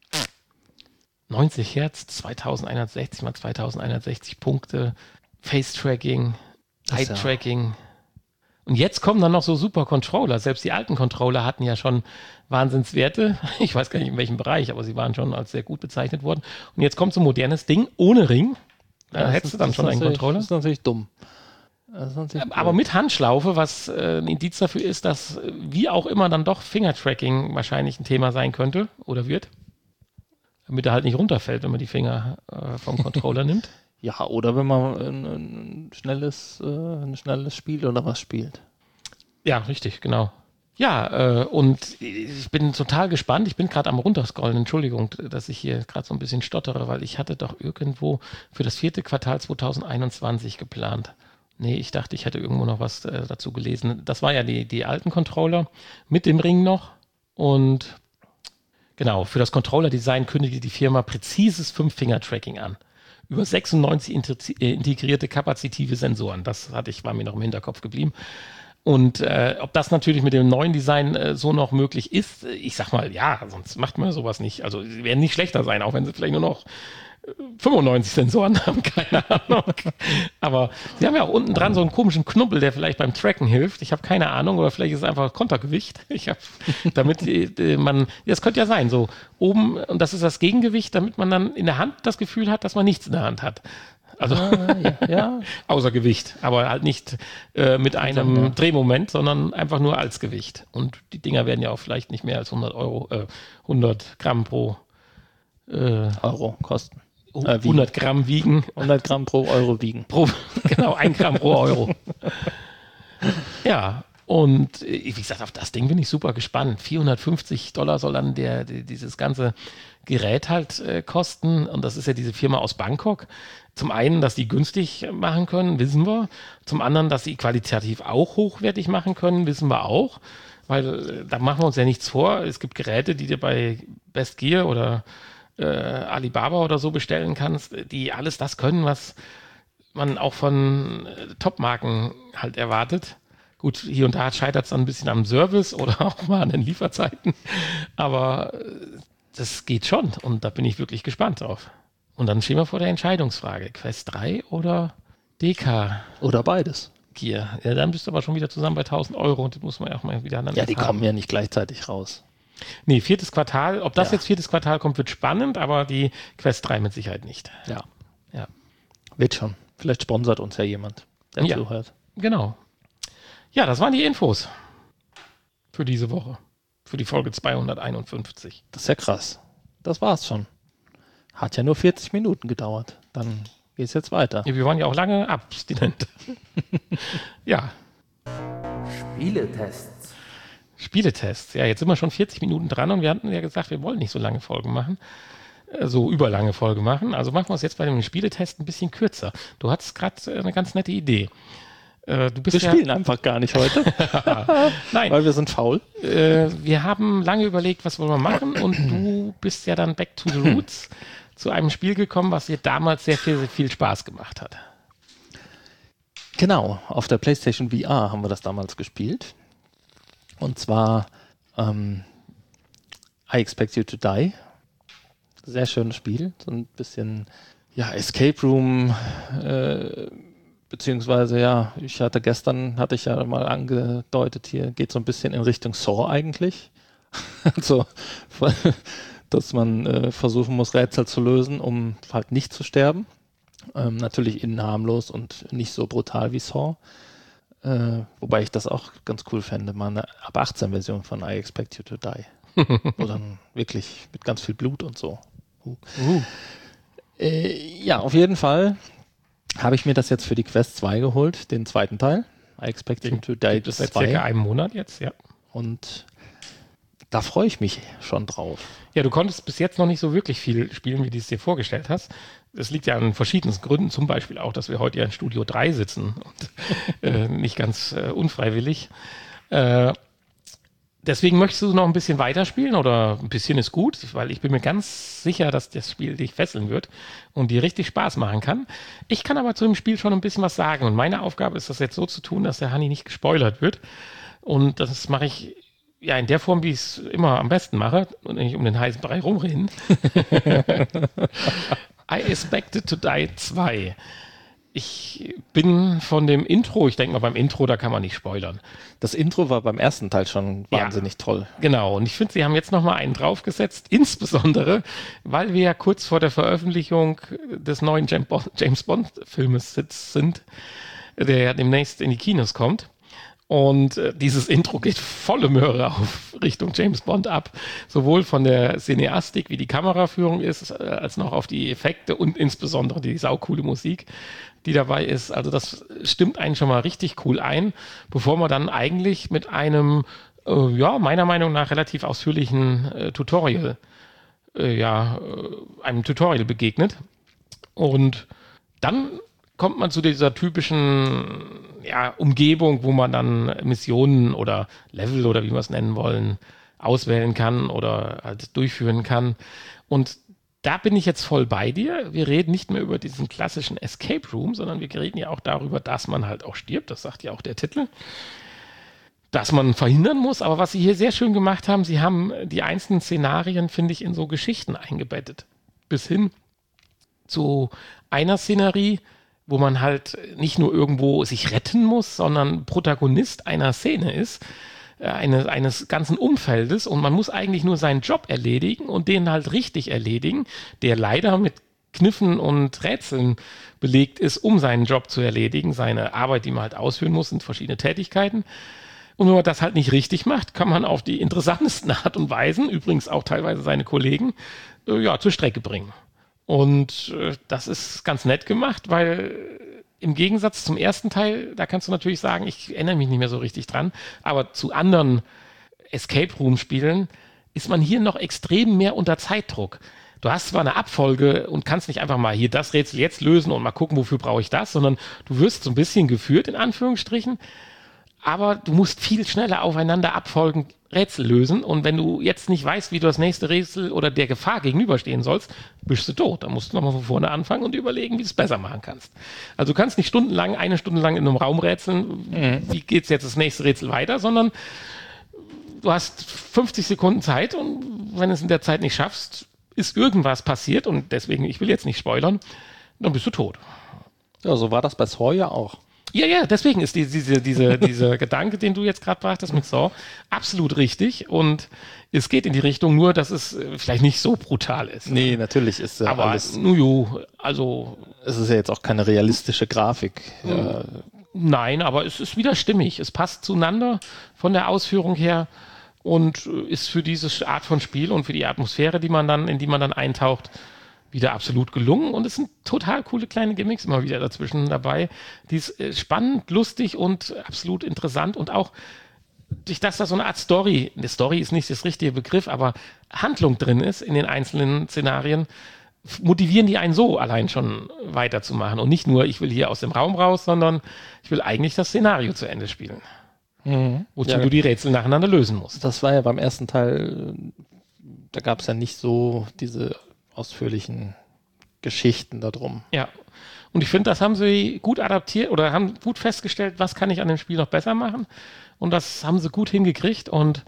neunzig Hertz, zweitausendeinhundertsechzig mal zweitausendeinhundertsechzig Punkte, Face-Tracking, Eye-Tracking. Und jetzt kommen dann noch so super Controller. Selbst die alten Controller hatten ja schon Wahnsinnswerte. Ich weiß gar nicht in welchem Bereich, aber sie waren schon als sehr gut bezeichnet worden. Und jetzt kommt so ein modernes Ding ohne Ring. Da Ja, hättest du dann schon einen Controller. Das ist natürlich dumm. Das ist natürlich Aber mit Handschlaufe, was äh, ein Indiz dafür ist, dass äh, wie auch immer dann doch Finger-Tracking wahrscheinlich ein Thema sein könnte oder wird. Damit er halt nicht runterfällt, wenn man die Finger äh, vom Controller nimmt. Ja, oder wenn man ein, ein, schnelles, äh, ein schnelles Spiel oder was spielt. Ja, richtig, genau. Ja, äh, und ich bin total gespannt. Ich bin gerade am runterscrollen. Entschuldigung, dass ich hier gerade so ein bisschen stottere, weil ich hatte doch irgendwo für das vierte Quartal zweitausendeinundzwanzig geplant. Nee, ich dachte, ich hätte irgendwo noch was äh, dazu gelesen. Das war ja die, die alten Controller mit dem Ring noch. Und genau, für das Controller-Design kündigte die Firma präzises Fünf-Finger-Tracking an. Über sechsundneunzig integrierte kapazitive Sensoren. Das hatte ich, war mir noch im Hinterkopf geblieben. Und äh, ob das natürlich mit dem neuen Design äh, so noch möglich ist, ich sag mal, ja, sonst macht man sowas nicht. Also sie werden nicht schlechter sein, auch wenn sie vielleicht nur noch äh, fünfundneunzig Sensoren haben, keine Ahnung. Aber sie haben ja auch unten dran so einen komischen Knubbel, der vielleicht beim Tracken hilft. Ich habe keine Ahnung, oder vielleicht ist es einfach Kontergewicht. Ich habe, damit äh, man, das könnte ja sein, so oben, und das ist das Gegengewicht, damit man dann in der Hand das Gefühl hat, dass man nichts in der Hand hat. Also Ah, ja, ja. außer Gewicht, aber halt nicht äh, mit einem ja. Drehmoment, sondern einfach nur als Gewicht. Und die Dinger werden ja auch vielleicht nicht mehr als hundert Euro, äh, hundert Gramm pro äh, Euro kosten. Äh, wiegen. hundert Gramm wiegen. hundert Gramm pro Euro wiegen. Pro, genau, ein Gramm pro Euro. Ja, und äh, wie gesagt, auf das Ding bin ich super gespannt. vierhundertfünfzig Dollar soll dann der, der dieses ganze Gerät halt äh, kosten. Und das ist ja diese Firma aus Bangkok. Zum einen, dass die günstig machen können, wissen wir. Zum anderen, dass sie qualitativ auch hochwertig machen können, wissen wir auch. Weil äh, da machen wir uns ja nichts vor. Es gibt Geräte, die dir bei Best Gear oder äh, Alibaba oder so bestellen kannst, die alles das können, was man auch von äh, Top-Marken halt erwartet. Gut, hier und da scheitert es dann ein bisschen am Service oder auch mal an den Lieferzeiten. Aber äh, das geht schon und da bin ich wirklich gespannt drauf. Und dann stehen wir vor der Entscheidungsfrage. Quest drei oder D K Oder beides. Gear? Ja, dann bist du aber schon wieder zusammen bei tausend Euro und das muss man ja auch mal wieder dann Ja, die haben. kommen ja nicht gleichzeitig raus. Nee, viertes Quartal. Ob das Ja. jetzt viertes Quartal kommt, wird spannend, aber die Quest drei mit Sicherheit nicht. Ja. Ja, Wird schon. Vielleicht sponsert uns ja jemand, der Ja. zuhört. genau. Ja, das waren die Infos für diese Woche. Für die Folge zweihunderteinundfünfzig. Das ist ja krass. Das war's schon. Hat ja nur vierzig Minuten gedauert. Dann geht's jetzt weiter. Ja, wir waren ja auch lange abstinent. Ja, Spieletests. Spieletests. Ja, jetzt sind wir schon vierzig Minuten dran und wir hatten ja gesagt, wir wollen nicht so lange Folgen machen. äh, So überlange Folge machen. Also machen wir es jetzt bei dem Spieletest ein bisschen kürzer. Du hattest gerade eine ganz nette Idee. Äh, Du bist Wir ja, spielen einfach gar nicht heute, Nein, weil wir sind faul. äh, wir haben lange überlegt, was wollen wir machen und du bist ja dann back to the roots zu einem Spiel gekommen, was dir damals sehr viel, sehr viel Spaß gemacht hat. Genau, auf der PlayStation V R haben wir das damals gespielt. Und zwar ähm, I Expect You to Die. Sehr schönes Spiel. So ein bisschen, ja, Escape Room, äh, beziehungsweise, ja, ich hatte gestern, hatte ich ja mal angedeutet, hier geht so ein bisschen in Richtung Saw eigentlich. Also, dass man äh, versuchen muss, Rätsel zu lösen, um halt nicht zu sterben. Ähm, natürlich innen harmlos und nicht so brutal wie Saw. Äh, wobei ich das auch ganz cool fände, mal eine ab achtzehn Version von I Expect You to Die. Wo dann wirklich mit ganz viel Blut und so. Uh. Uh. Äh, ja, auf jeden Fall habe ich mir das jetzt für die Quest zwei geholt, den zweiten Teil. I Expect You to Die Gibt es seit circa einem Monat jetzt, ja. Und da freue ich mich schon drauf. Ja, du konntest bis jetzt noch nicht so wirklich viel spielen, wie du es dir vorgestellt hast. Das liegt ja an verschiedensten Gründen, zum Beispiel auch, dass wir heute ja in Studio drei sitzen und äh, nicht ganz äh, unfreiwillig. Äh, deswegen möchtest du noch ein bisschen weiterspielen oder ein bisschen ist gut, weil ich bin mir ganz sicher, dass das Spiel dich fesseln wird und dir richtig Spaß machen kann. Ich kann aber zu dem Spiel schon ein bisschen was sagen und meine Aufgabe ist das jetzt so zu tun, dass der Hanni nicht gespoilert wird und das mache ich ja in der Form, wie ich es immer am besten mache und nicht um den heißen Brei rumreden. I Expected to Die zwei. Ich bin von dem Intro, ich denke mal beim Intro, da kann man nicht spoilern. Das Intro war beim ersten Teil schon wahnsinnig ja, toll. Genau, und ich finde, sie haben jetzt nochmal einen draufgesetzt, insbesondere, weil wir ja kurz vor der Veröffentlichung des neuen James Bond-Filmes sind, der ja demnächst in die Kinos kommt. Und äh, dieses Intro geht volle Möhre auf Richtung James Bond ab. Sowohl von der Cineastik, wie die Kameraführung ist, äh, als noch auf die Effekte und insbesondere die saucoole Musik, die dabei ist. Also das stimmt einen schon mal richtig cool ein, bevor man dann eigentlich mit einem, äh, ja, meiner Meinung nach relativ ausführlichen äh, Tutorial, äh, ja, äh, einem Tutorial begegnet. Und dann kommt man zu dieser typischen ja, Umgebung, wo man dann Missionen oder Level oder wie wir es nennen wollen, auswählen kann oder halt durchführen kann. Und da bin ich jetzt voll bei dir. Wir reden nicht mehr über diesen klassischen Escape Room, sondern wir reden ja auch darüber, dass man halt auch stirbt. Das sagt ja auch der Titel. Dass man verhindern muss. Aber was sie hier sehr schön gemacht haben, sie haben die einzelnen Szenarien, finde ich, in so Geschichten eingebettet. Bis hin zu einer Szenerie, wo man halt nicht nur irgendwo sich retten muss, sondern Protagonist einer Szene ist, eine, eines ganzen Umfeldes und man muss eigentlich nur seinen Job erledigen und den halt richtig erledigen, der leider mit Kniffen und Rätseln belegt ist, um seinen Job zu erledigen, seine Arbeit, die man halt ausführen muss, sind verschiedene Tätigkeiten. Und wenn man das halt nicht richtig macht, kann man auf die interessantesten Art und Weisen, übrigens auch teilweise seine Kollegen, äh, ja, zur Strecke bringen. Und äh, das ist ganz nett gemacht, weil im Gegensatz zum ersten Teil, da kannst du natürlich sagen, ich erinnere mich nicht mehr so richtig dran, aber zu anderen Escape-Room-Spielen ist man hier noch extrem mehr unter Zeitdruck. Du hast zwar eine Abfolge und kannst nicht einfach mal hier das Rätsel jetzt lösen und mal gucken, wofür brauche ich das, sondern du wirst so ein bisschen geführt, in Anführungsstrichen, aber du musst viel schneller aufeinander abfolgen Rätsel lösen und wenn du jetzt nicht weißt, wie du das nächste Rätsel oder der Gefahr gegenüberstehen sollst, bist du tot. Da musst du nochmal von vorne anfangen und überlegen, wie du es besser machen kannst. Also du kannst nicht stundenlang, eine Stunde lang in einem Raum rätseln, mhm. wie geht es jetzt das nächste Rätsel weiter, sondern du hast fünfzig Sekunden Zeit und wenn du es in der Zeit nicht schaffst, ist irgendwas passiert und deswegen, ich will jetzt nicht spoilern, dann bist du tot. Ja, so war das bei Saw ja auch. Ja, ja, deswegen ist die, diese, diese, dieser Gedanke, den du jetzt gerade brachtest mit Saw, absolut richtig und es geht in die Richtung, nur dass es vielleicht nicht so brutal ist. Nee, natürlich ist ja aber alles... Nujo, also... Es ist ja jetzt auch keine realistische Grafik. Ja. Nein, aber es ist wieder stimmig. Es passt zueinander von der Ausführung her und ist für diese Art von Spiel und für die Atmosphäre, die man dann, in die man dann eintaucht, wieder absolut gelungen und es sind total coole kleine Gimmicks immer wieder dazwischen dabei. Die ist äh, spannend, lustig und absolut interessant und auch durch das da so eine Art Story, eine Story ist nicht das richtige Begriff, aber Handlung drin ist in den einzelnen Szenarien, motivieren die einen so allein schon weiterzumachen und nicht nur, ich will hier aus dem Raum raus, sondern ich will eigentlich das Szenario zu Ende spielen. Mhm. Wozu ja, du die Rätsel nacheinander lösen musst. Das war ja beim ersten Teil, da gab es ja nicht so diese ausführlichen Geschichten darum. Ja, und ich finde, das haben sie gut adaptiert oder haben gut festgestellt, was kann ich an dem Spiel noch besser machen und das haben sie gut hingekriegt und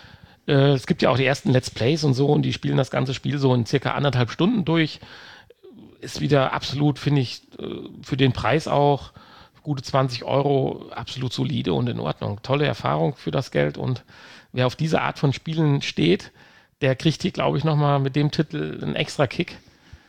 äh, es gibt ja auch die ersten Let's Plays und so und die spielen das ganze Spiel so in circa anderthalb Stunden durch. Ist wieder absolut, finde ich, für den Preis auch gute zwanzig Euro absolut solide und in Ordnung. Tolle Erfahrung für das Geld und wer auf diese Art von Spielen steht, der kriegt hier, glaube ich, nochmal mit dem Titel einen extra Kick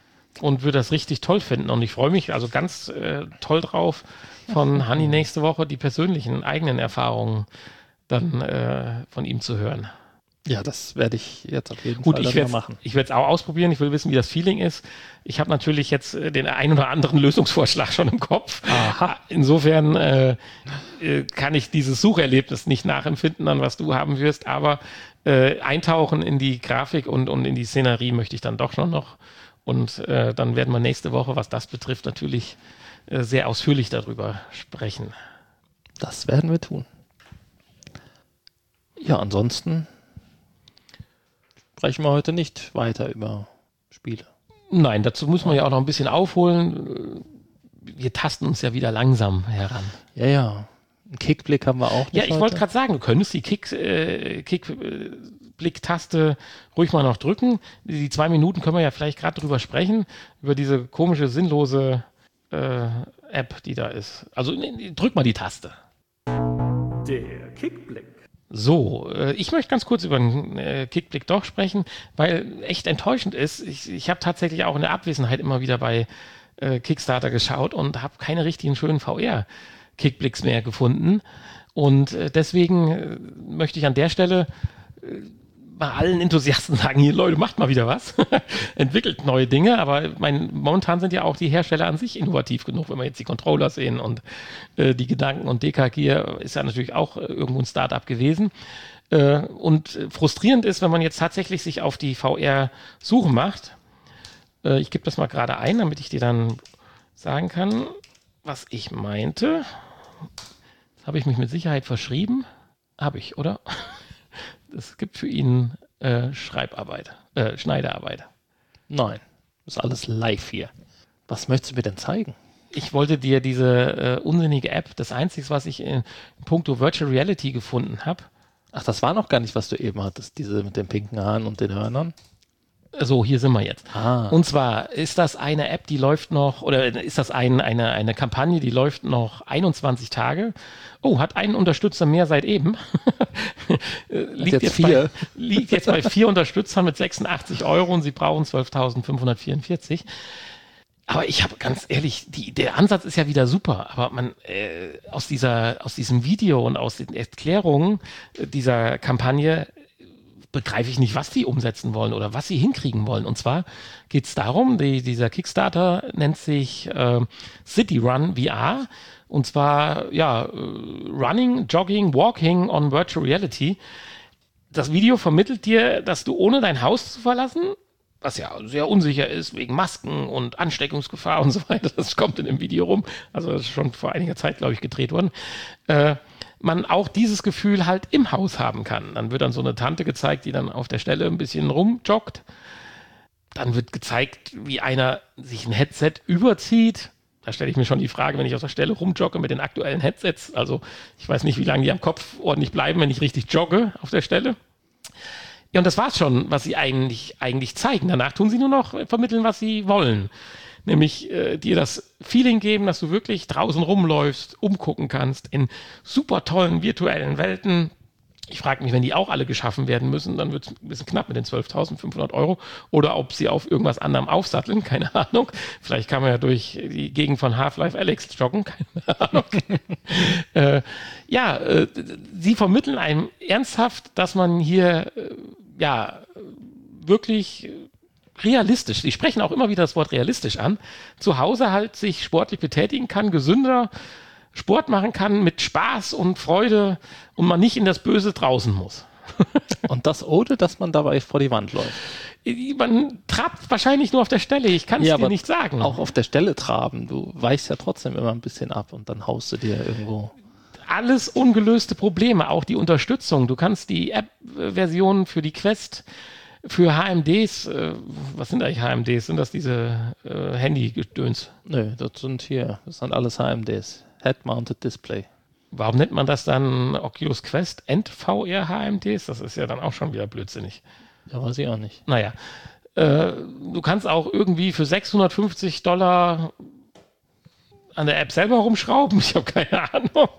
und wird das richtig toll finden. Und ich freue mich also ganz äh, toll drauf, von Hanni nächste Woche die persönlichen eigenen Erfahrungen dann äh, von ihm zu hören. Ja, das werde ich jetzt auf jeden Gut, Fall ich dann mal machen. Ich werde es auch ausprobieren. Ich will wissen, wie das Feeling ist. Ich habe natürlich jetzt äh, den einen oder anderen Lösungsvorschlag schon im Kopf. Aha. Insofern äh, äh, kann ich dieses Sucherlebnis nicht nachempfinden, an was du haben wirst. Aber äh, eintauchen in die Grafik und, und in die Szenerie möchte ich dann doch schon noch. Und äh, dann werden wir nächste Woche, was das betrifft, natürlich äh, sehr ausführlich darüber sprechen. Das werden wir tun. Ja, ansonsten sprechen wir heute nicht weiter über Spiele. Nein, dazu muss man ja auch noch ein bisschen aufholen. Wir tasten uns ja wieder langsam heran. Ja, ja. Einen Kickblick haben wir auch nicht. Ja, ich wollte gerade sagen, du könntest die Kick, äh, Kickblick-Taste ruhig mal noch drücken. Die zwei Minuten können wir ja vielleicht gerade drüber sprechen, über diese komische, sinnlose äh, App, die da ist. Also nee, drück mal die Taste. Der Kickblick. So, äh, ich möchte ganz kurz über den äh, Kickblick doch sprechen, weil echt enttäuschend ist. Ich, ich habe tatsächlich auch in der Abwesenheit immer wieder bei äh, Kickstarter geschaut und habe keine richtigen schönen V R-Kickblicks mehr gefunden. Und äh, deswegen äh, möchte ich an der Stelle äh, bei allen Enthusiasten sagen, hier Leute, macht mal wieder was, entwickelt neue Dinge, aber mein, momentan sind ja auch die Hersteller an sich innovativ genug, wenn wir jetzt die Controller sehen und äh, die Gedanken und D K Gear ist ja natürlich auch äh, irgendwo ein Startup gewesen äh, und frustrierend ist, wenn man jetzt tatsächlich sich auf die V R-Suche macht. Äh, ich gebe das mal gerade ein, damit ich dir dann sagen kann, was ich meinte. Habe ich mich mit Sicherheit verschrieben? Habe ich, oder? Es gibt für ihn äh, Schreibarbeit, äh, Schneiderarbeit. Nein, ist alles live hier. Was möchtest du mir denn zeigen? Ich wollte dir diese äh, unsinnige App, das Einzige, was ich in puncto Virtual Reality gefunden habe. Ach, das war noch gar nicht, was du eben hattest, diese mit den pinken Haaren und den Hörnern. So, hier sind wir jetzt. Ah. Und zwar ist das eine App, die läuft noch, oder ist das ein, eine, eine Kampagne, die läuft noch einundzwanzig Tage. Oh, hat einen Unterstützer mehr seit eben. liegt, jetzt jetzt vier. Bei, liegt jetzt bei vier Unterstützern mit sechsundachtzig Euro und sie brauchen zwölftausendfünfhundertvierundvierzig. Aber ich habe ganz ehrlich, die, der Ansatz ist ja wieder super, aber man äh, aus dieser, aus diesem Video und aus den Erklärungen dieser Kampagne begreife ich nicht, was die umsetzen wollen oder was sie hinkriegen wollen. Und zwar geht es darum, die, dieser Kickstarter nennt sich äh, City Run V R. Und zwar, ja, Running, Jogging, Walking on Virtual Reality. Das Video vermittelt dir, dass du ohne dein Haus zu verlassen, was ja sehr unsicher ist, wegen Masken und Ansteckungsgefahr und so weiter, das kommt in dem Video rum, also das ist schon vor einiger Zeit, glaube ich, gedreht worden, äh, man auch dieses Gefühl halt im Haus haben kann. Dann wird dann so eine Tante gezeigt, die dann auf der Stelle ein bisschen rumjoggt. Dann wird gezeigt, wie einer sich ein Headset überzieht. Da stelle ich mir schon die Frage, wenn ich auf der Stelle rumjogge mit den aktuellen Headsets. Also ich weiß nicht, wie lange die am Kopf ordentlich bleiben, wenn ich richtig jogge auf der Stelle. Ja, und das war's schon, was sie eigentlich, eigentlich zeigen. Danach tun sie nur noch vermitteln, was sie wollen. Nämlich äh, dir das Feeling geben, dass du wirklich draußen rumläufst, umgucken kannst in super tollen virtuellen Welten. Ich frage mich, wenn die auch alle geschaffen werden müssen, dann wird es ein bisschen knapp mit den zwölftausendfünfhundert Euro. Oder ob sie auf irgendwas anderem aufsatteln, keine Ahnung. Vielleicht kann man ja durch die Gegend von Half-Life Alyx joggen, keine Ahnung. äh, ja, äh, sie vermitteln einem ernsthaft, dass man hier äh, ja wirklich realistisch, sie sprechen auch immer wieder das Wort realistisch an, zu Hause halt sich sportlich betätigen kann, gesünder Sport machen kann mit Spaß und Freude und man nicht in das Böse draußen muss. Und das ohne, dass man dabei vor die Wand läuft. Man trabt wahrscheinlich nur auf der Stelle, ich kann es Ja, dir aber nicht sagen. Auch auf der Stelle traben, du weichst ja trotzdem immer ein bisschen ab und dann haust du dir irgendwo. Alles ungelöste Probleme, auch die Unterstützung. Du kannst die App-Version für die Quest für H M Ds, äh, was sind eigentlich H M Ds? Sind das diese äh, Handy-Gedöns? Nö, das sind hier, das sind alles H M Ds. Head-Mounted Display. Warum nennt man das dann Oculus Quest and V R H M Ds? Das ist ja dann auch schon wieder blödsinnig. Ja, weiß ich auch nicht. Naja, äh, du kannst auch irgendwie für sechshundertfünfzig Dollar an der App selber rumschrauben. Ich habe keine Ahnung.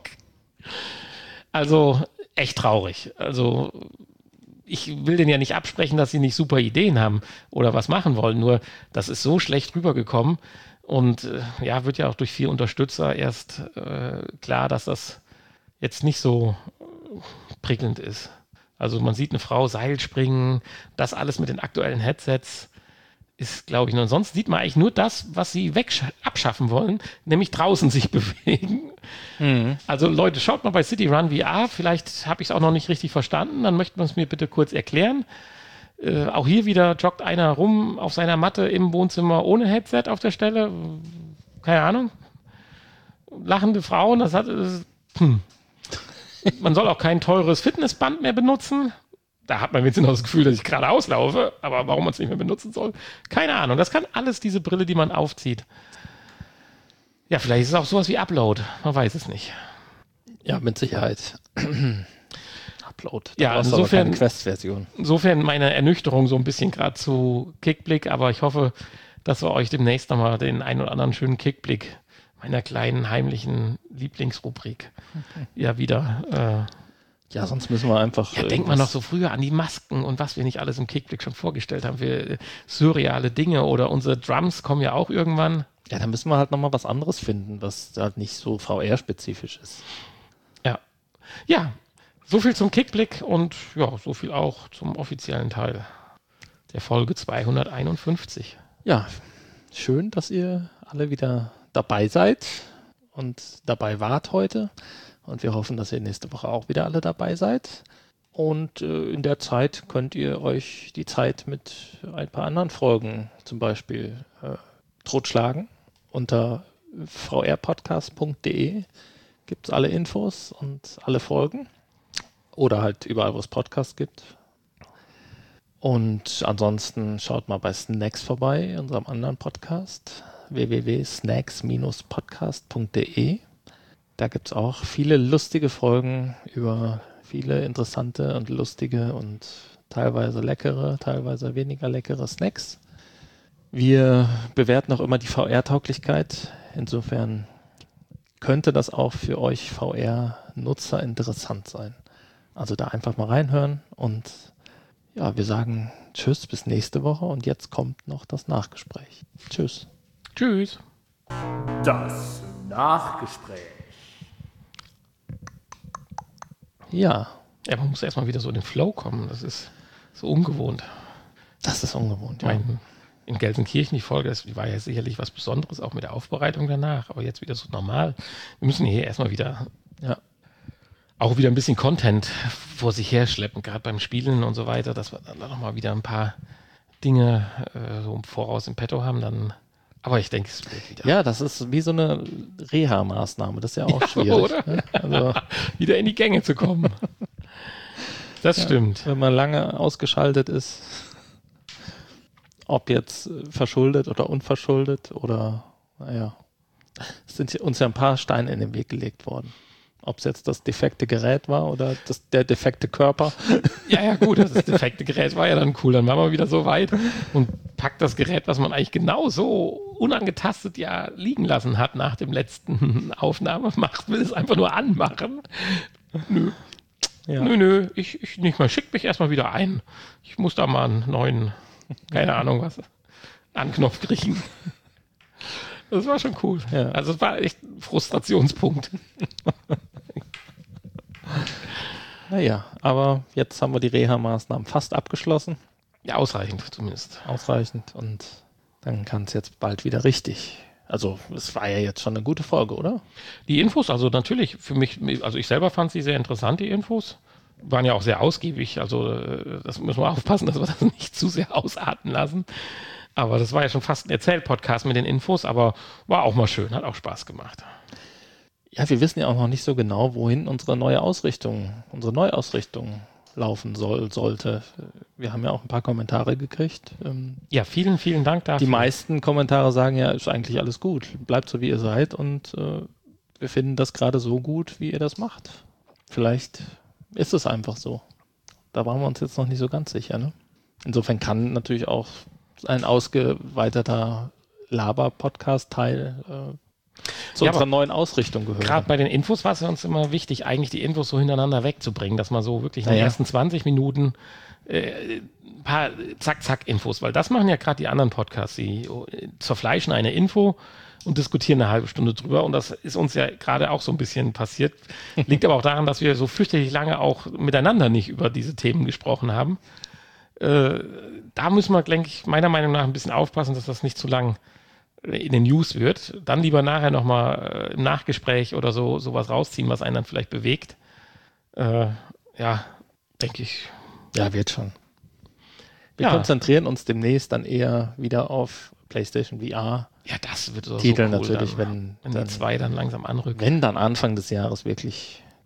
Also echt traurig. Also ich will denen ja nicht absprechen, dass sie nicht super Ideen haben oder was machen wollen, nur das ist so schlecht rübergekommen und äh, ja, wird ja auch durch vier Unterstützer erst äh, klar, dass das jetzt nicht so prickelnd ist. Also man sieht eine Frau Seil springen, das alles mit den aktuellen Headsets ist, glaube ich, und sonst sieht man eigentlich nur das, was sie weg abschaffen wollen, nämlich draußen sich bewegen. Mhm. Also Leute, schaut mal bei City Run V R, vielleicht habe ich es auch noch nicht richtig verstanden, dann möchten wir es mir bitte kurz erklären. Äh, auch hier wieder joggt einer rum auf seiner Matte im Wohnzimmer ohne Headset auf der Stelle. Keine Ahnung. Lachende Frauen, das hat... Das, hm. Man soll auch kein teures Fitnessband mehr benutzen. Da hat man wenigstens noch das Gefühl, dass ich gerade auslaufe, aber warum man es nicht mehr benutzen soll, keine Ahnung. Das kann alles diese Brille, die man aufzieht. Ja, vielleicht ist es auch sowas wie Upload, man weiß es nicht. Ja, mit Sicherheit. Upload. Da ja, insofern Quest-Version. Insofern meine Ernüchterung so ein bisschen gerade zu Kickblick, aber ich hoffe, dass wir euch demnächst nochmal den einen oder anderen schönen Kickblick meiner kleinen heimlichen Lieblingsrubrik okay. ja wieder... Äh, Ja, sonst müssen wir einfach... Ja, denkt man noch so früher an die Masken und was wir nicht alles im Kickblick schon vorgestellt haben. Wir, surreale Dinge oder unsere Drums kommen ja auch irgendwann. Ja, dann müssen wir halt nochmal was anderes finden, was halt nicht so V R-spezifisch ist. Ja. Ja, so viel zum Kickblick und ja, so viel auch zum offiziellen Teil der Folge zweihunderteinundfünfzig. Ja, schön, dass ihr alle wieder dabei seid und dabei wart heute. Und wir hoffen, dass ihr nächste Woche auch wieder alle dabei seid. Und äh, in der Zeit könnt ihr euch die Zeit mit ein paar anderen Folgen zum Beispiel äh, totschlagen. Unter v r podcast punkt d e gibt es alle Infos und alle Folgen. Oder halt überall, wo es Podcasts gibt. Und ansonsten schaut mal bei Snacks vorbei, unserem anderen Podcast. w w w punkt snacks Bindestrich podcast punkt d e. Da gibt es auch viele lustige Folgen über viele interessante und lustige und teilweise leckere, teilweise weniger leckere Snacks. Wir bewerten auch immer die V R-Tauglichkeit. Insofern könnte das auch für euch V R-Nutzer interessant sein. Also da einfach mal reinhören und ja, wir sagen Tschüss, bis nächste Woche und jetzt kommt noch das Nachgespräch. Tschüss. Tschüss. Das Nachgespräch. Ja. Ja, man muss erstmal wieder so in den Flow kommen. Das ist so ungewohnt. Das ist ungewohnt, ja. Mein, in Gelsenkirchen, die Folge, das war ja sicherlich was Besonderes, auch mit der Aufbereitung danach, aber jetzt wieder so normal. Wir müssen hier erstmal wieder, ja, auch wieder ein bisschen Content vor sich her schleppen, gerade beim Spielen und so weiter, dass wir dann nochmal wieder ein paar Dinge äh, so im Voraus im Petto haben, dann. Aber ich denke, es wird wieder. Ja, das ist wie so eine Reha-Maßnahme. Das ist ja auch ja, schwierig. Oder? Ne? Also wieder in die Gänge zu kommen. Das ja, stimmt. Wenn man lange ausgeschaltet ist, ob jetzt verschuldet oder unverschuldet oder, naja, es sind uns ja ein paar Steine in den Weg gelegt worden. Ob es jetzt das defekte Gerät war oder das, der defekte Körper. Ja, ja, gut, das defekte Gerät war ja dann cool. Dann waren wir wieder so weit und packt das Gerät, was man eigentlich genau so unangetastet ja liegen lassen hat nach dem letzten Aufnahme, macht, will es einfach nur anmachen. Nö. Ja. Nö, nö, ich, ich nicht mal. Schickt mich erstmal wieder ein. Ich muss da mal einen neuen, keine Ahnung was, Anknopf kriegen. Das war schon cool. Ja. Also es war echt ein Frustrationspunkt. Naja, aber jetzt haben wir die Reha-Maßnahmen fast abgeschlossen. Ja, ausreichend zumindest. Ausreichend und dann kann es jetzt bald wieder richtig. Also es war ja jetzt schon eine gute Folge, oder? Die Infos, also natürlich für mich, also ich selber fand sie sehr interessant, die Infos. Waren ja auch sehr ausgiebig, also das müssen wir aufpassen, dass wir das nicht zu sehr ausarten lassen. Aber das war ja schon fast ein Erzähl-Podcast mit den Infos, aber war auch mal schön, hat auch Spaß gemacht. Ja, wir wissen ja auch noch nicht so genau, wohin unsere neue Ausrichtung, unsere Neuausrichtung laufen soll, sollte. Wir haben ja auch ein paar Kommentare gekriegt. Ja, vielen, vielen Dank dafür. Die meisten Kommentare sagen ja, ist eigentlich alles gut. Bleibt so, wie ihr seid und äh, wir finden das gerade so gut, wie ihr das macht. Vielleicht ist es einfach so. Da waren wir uns jetzt noch nicht so ganz sicher. Ne? Insofern kann natürlich auch ein ausgeweiterter Laber-Podcast-Teil äh, zu ja, unserer neuen Ausrichtung gehören. Gerade bei den Infos war es uns immer wichtig, eigentlich die Infos so hintereinander wegzubringen, dass man so wirklich in den ja. ersten zwanzig Minuten äh, ein paar Zack-Zack-Infos, weil das machen ja gerade die anderen Podcasts, die zerfleischen eine Info und diskutieren eine halbe Stunde drüber und das ist uns ja gerade auch so ein bisschen passiert. Liegt aber auch daran, dass wir so fürchterlich lange auch miteinander nicht über diese Themen gesprochen haben. Äh, da müssen wir, denke ich, meiner Meinung nach ein bisschen aufpassen, dass das nicht zu lang in den News wird. Dann lieber nachher nochmal äh, im Nachgespräch oder so sowas rausziehen, was einen dann vielleicht bewegt. Äh, ja, denke ich. Ja, wird schon. Wir ja. konzentrieren uns demnächst dann eher wieder auf PlayStation V R. Ja, das wird so Titel cool natürlich, dann, wenn, wenn dann, die zwei dann langsam anrücken. Wenn dann Anfang des Jahres wirklich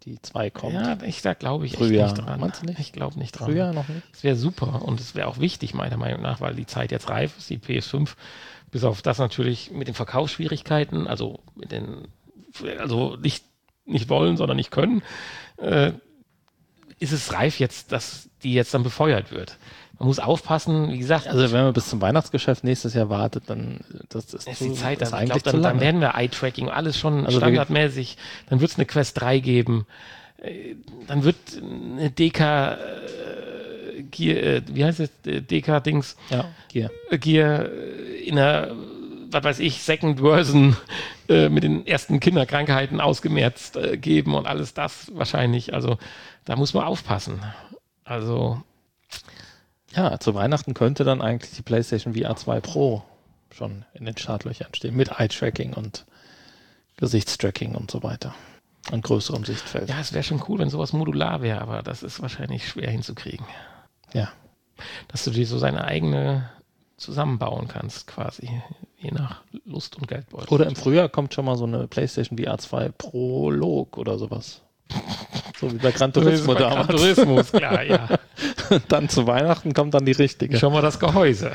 die zwei kommt. Ja, ich, da glaube ich Frühjahr. echt nicht dran. Meinst du nicht? Ich glaube nicht dran. Früher noch nicht? Das wäre super und es wäre auch wichtig, meiner Meinung nach, weil die Zeit jetzt reif ist, die P S fünf, bis auf das natürlich mit den Verkaufsschwierigkeiten, also mit den, also nicht, nicht wollen, sondern nicht können, äh, ist es reif jetzt, dass die jetzt dann befeuert wird. Man muss aufpassen, wie gesagt. Also wenn man bis zum Weihnachtsgeschäft nächstes Jahr wartet, dann das ist, ist zu, die Zeit, ist dann, ich eigentlich glaub, zu dann, lange. dann werden wir Eye-Tracking, alles schon Also standardmäßig. Dann wird es eine Quest drei geben. Äh, Dann wird eine D K äh, Gear, äh, wie heißt es, D K-Dings? Ja, hier. Äh, Gear äh, in einer, was weiß ich, Second Version äh, mit den ersten Kinderkrankheiten ausgemerzt äh, geben und alles das wahrscheinlich. Also da muss man aufpassen. Also Ja, zu Weihnachten könnte dann eigentlich die PlayStation V R zwei Pro schon in den Startlöchern stehen, mit Eye-Tracking und Gesichtstracking und so weiter. An größerem Sichtfeld. ja, es wäre schon cool, wenn sowas modular wäre, aber das ist wahrscheinlich schwer hinzukriegen. Ja. Dass du dir so seine eigene zusammenbauen kannst, quasi, je nach Lust und Geldbeutel. Oder im Frühjahr kommt schon mal so eine PlayStation V R zwei Prolog oder sowas. So wie bei Gran Turismo Bei Gran damals. Turismo, ist klar, ja. Dann zu Weihnachten kommt dann die richtige. Schon mal das Gehäuse.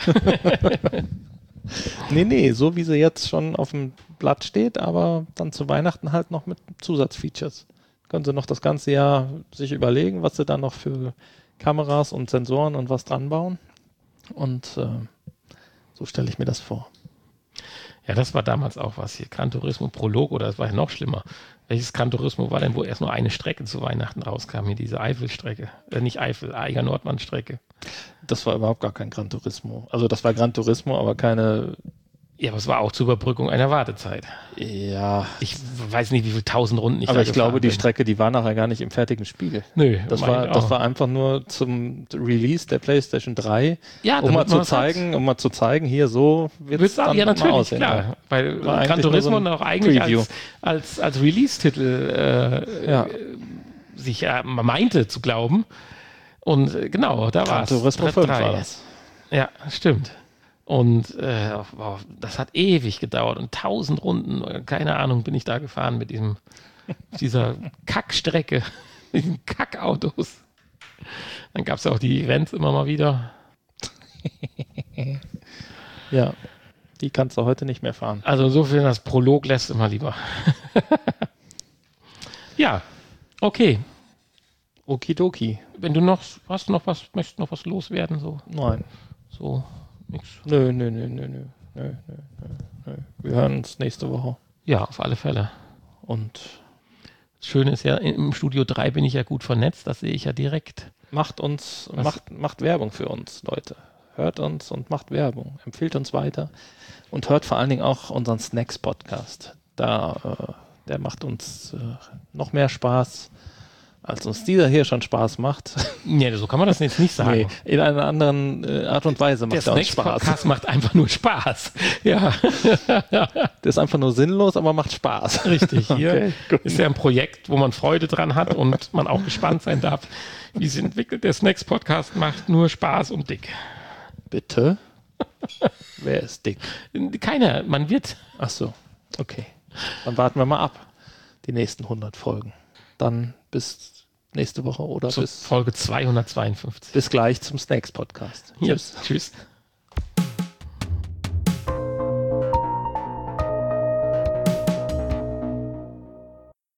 Nee, nee, so wie sie jetzt schon auf dem Blatt steht, aber dann zu Weihnachten halt noch mit Zusatzfeatures. Können sie noch das ganze Jahr sich überlegen, was sie da noch für Kameras und Sensoren und was dran bauen. Und äh, so stelle ich mir das vor. Ja, das war damals auch was hier. Gran Turismo Prolog, oder das war ja noch schlimmer. Welches Gran Turismo war denn, wo erst nur eine Strecke zu Weihnachten rauskam? Hier diese Eifel-Strecke. Äh, nicht Eifel, Eiger Nordmann-Strecke. Das war überhaupt gar kein Gran Turismo. Also das war Gran Turismo, aber keine... Ja, aber es war auch zur Überbrückung einer Wartezeit. Ja, Ich weiß nicht, wie viele tausend Runden ich aber da ich glaube, gefahren die bin. Strecke, die war nachher gar nicht im fertigen Spiel. Nö, Das meine war, ich das auch. war einfach nur zum Release der PlayStation drei, Ja, um damit mal man zu was zeigen, um mal zu zeigen, hier so wird es Wird's dann ja, mal natürlich, aussehen. klar. Weil War Gran eigentlich nur Turismo so ein noch eigentlich Preview. als, als, als Release-Titel äh, Ja. äh, sich äh, meinte zu glauben. Und äh, genau, da war Gran es. Turismo fünf war das. Ja, stimmt. Und äh, wow, das hat ewig gedauert und tausend Runden, äh, keine Ahnung, bin ich da gefahren mit diesem, dieser Kackstrecke, mit diesen Kackautos. Dann gab es ja auch die Events immer mal wieder. Ja, die kannst du heute nicht mehr fahren. Also insofern, das Prolog lässt immer lieber. Ja, okay. Okidoki. Wenn du noch, hast du noch was, möchtest noch was loswerden, so, Nein. so, nix. Nö, nö, nö, nö, nö, nö, nö, nö, nö. Wir hören uns nächste Woche. Ja, auf alle Fälle. Und Das Schöne ist ja, im Studio drei bin ich ja gut vernetzt, das sehe ich ja direkt. macht uns, Was? macht, macht Werbung für uns, Leute. Hört uns und macht Werbung. Empfiehlt uns weiter. Und hört vor allen Dingen auch unseren Snacks-Podcast. Da, äh, der macht uns äh, noch mehr Spaß, als uns dieser hier schon Spaß macht. Nee, so kann man das jetzt nicht sagen. Nee, in einer anderen äh, Art und Weise Der macht er uns Spaß. Snacks-Podcast macht einfach nur Spaß. Ja, Der ist einfach nur sinnlos, aber macht Spaß. richtig. Hier Okay, gut. ist ja ein Projekt, wo man Freude dran hat und man auch gespannt sein darf, wie es entwickelt. Der Snacks-Podcast macht nur Spaß und dick. Bitte? Wer ist dick? Keiner, man wird. Ach so, okay. Dann warten wir mal ab. Die nächsten hundert Folgen. Dann bis nächste Woche oder Zur bis, Folge zweihundertzweiundfünfzig. bis gleich zum Snacks-Podcast. Ja, Tschüss. tschüss.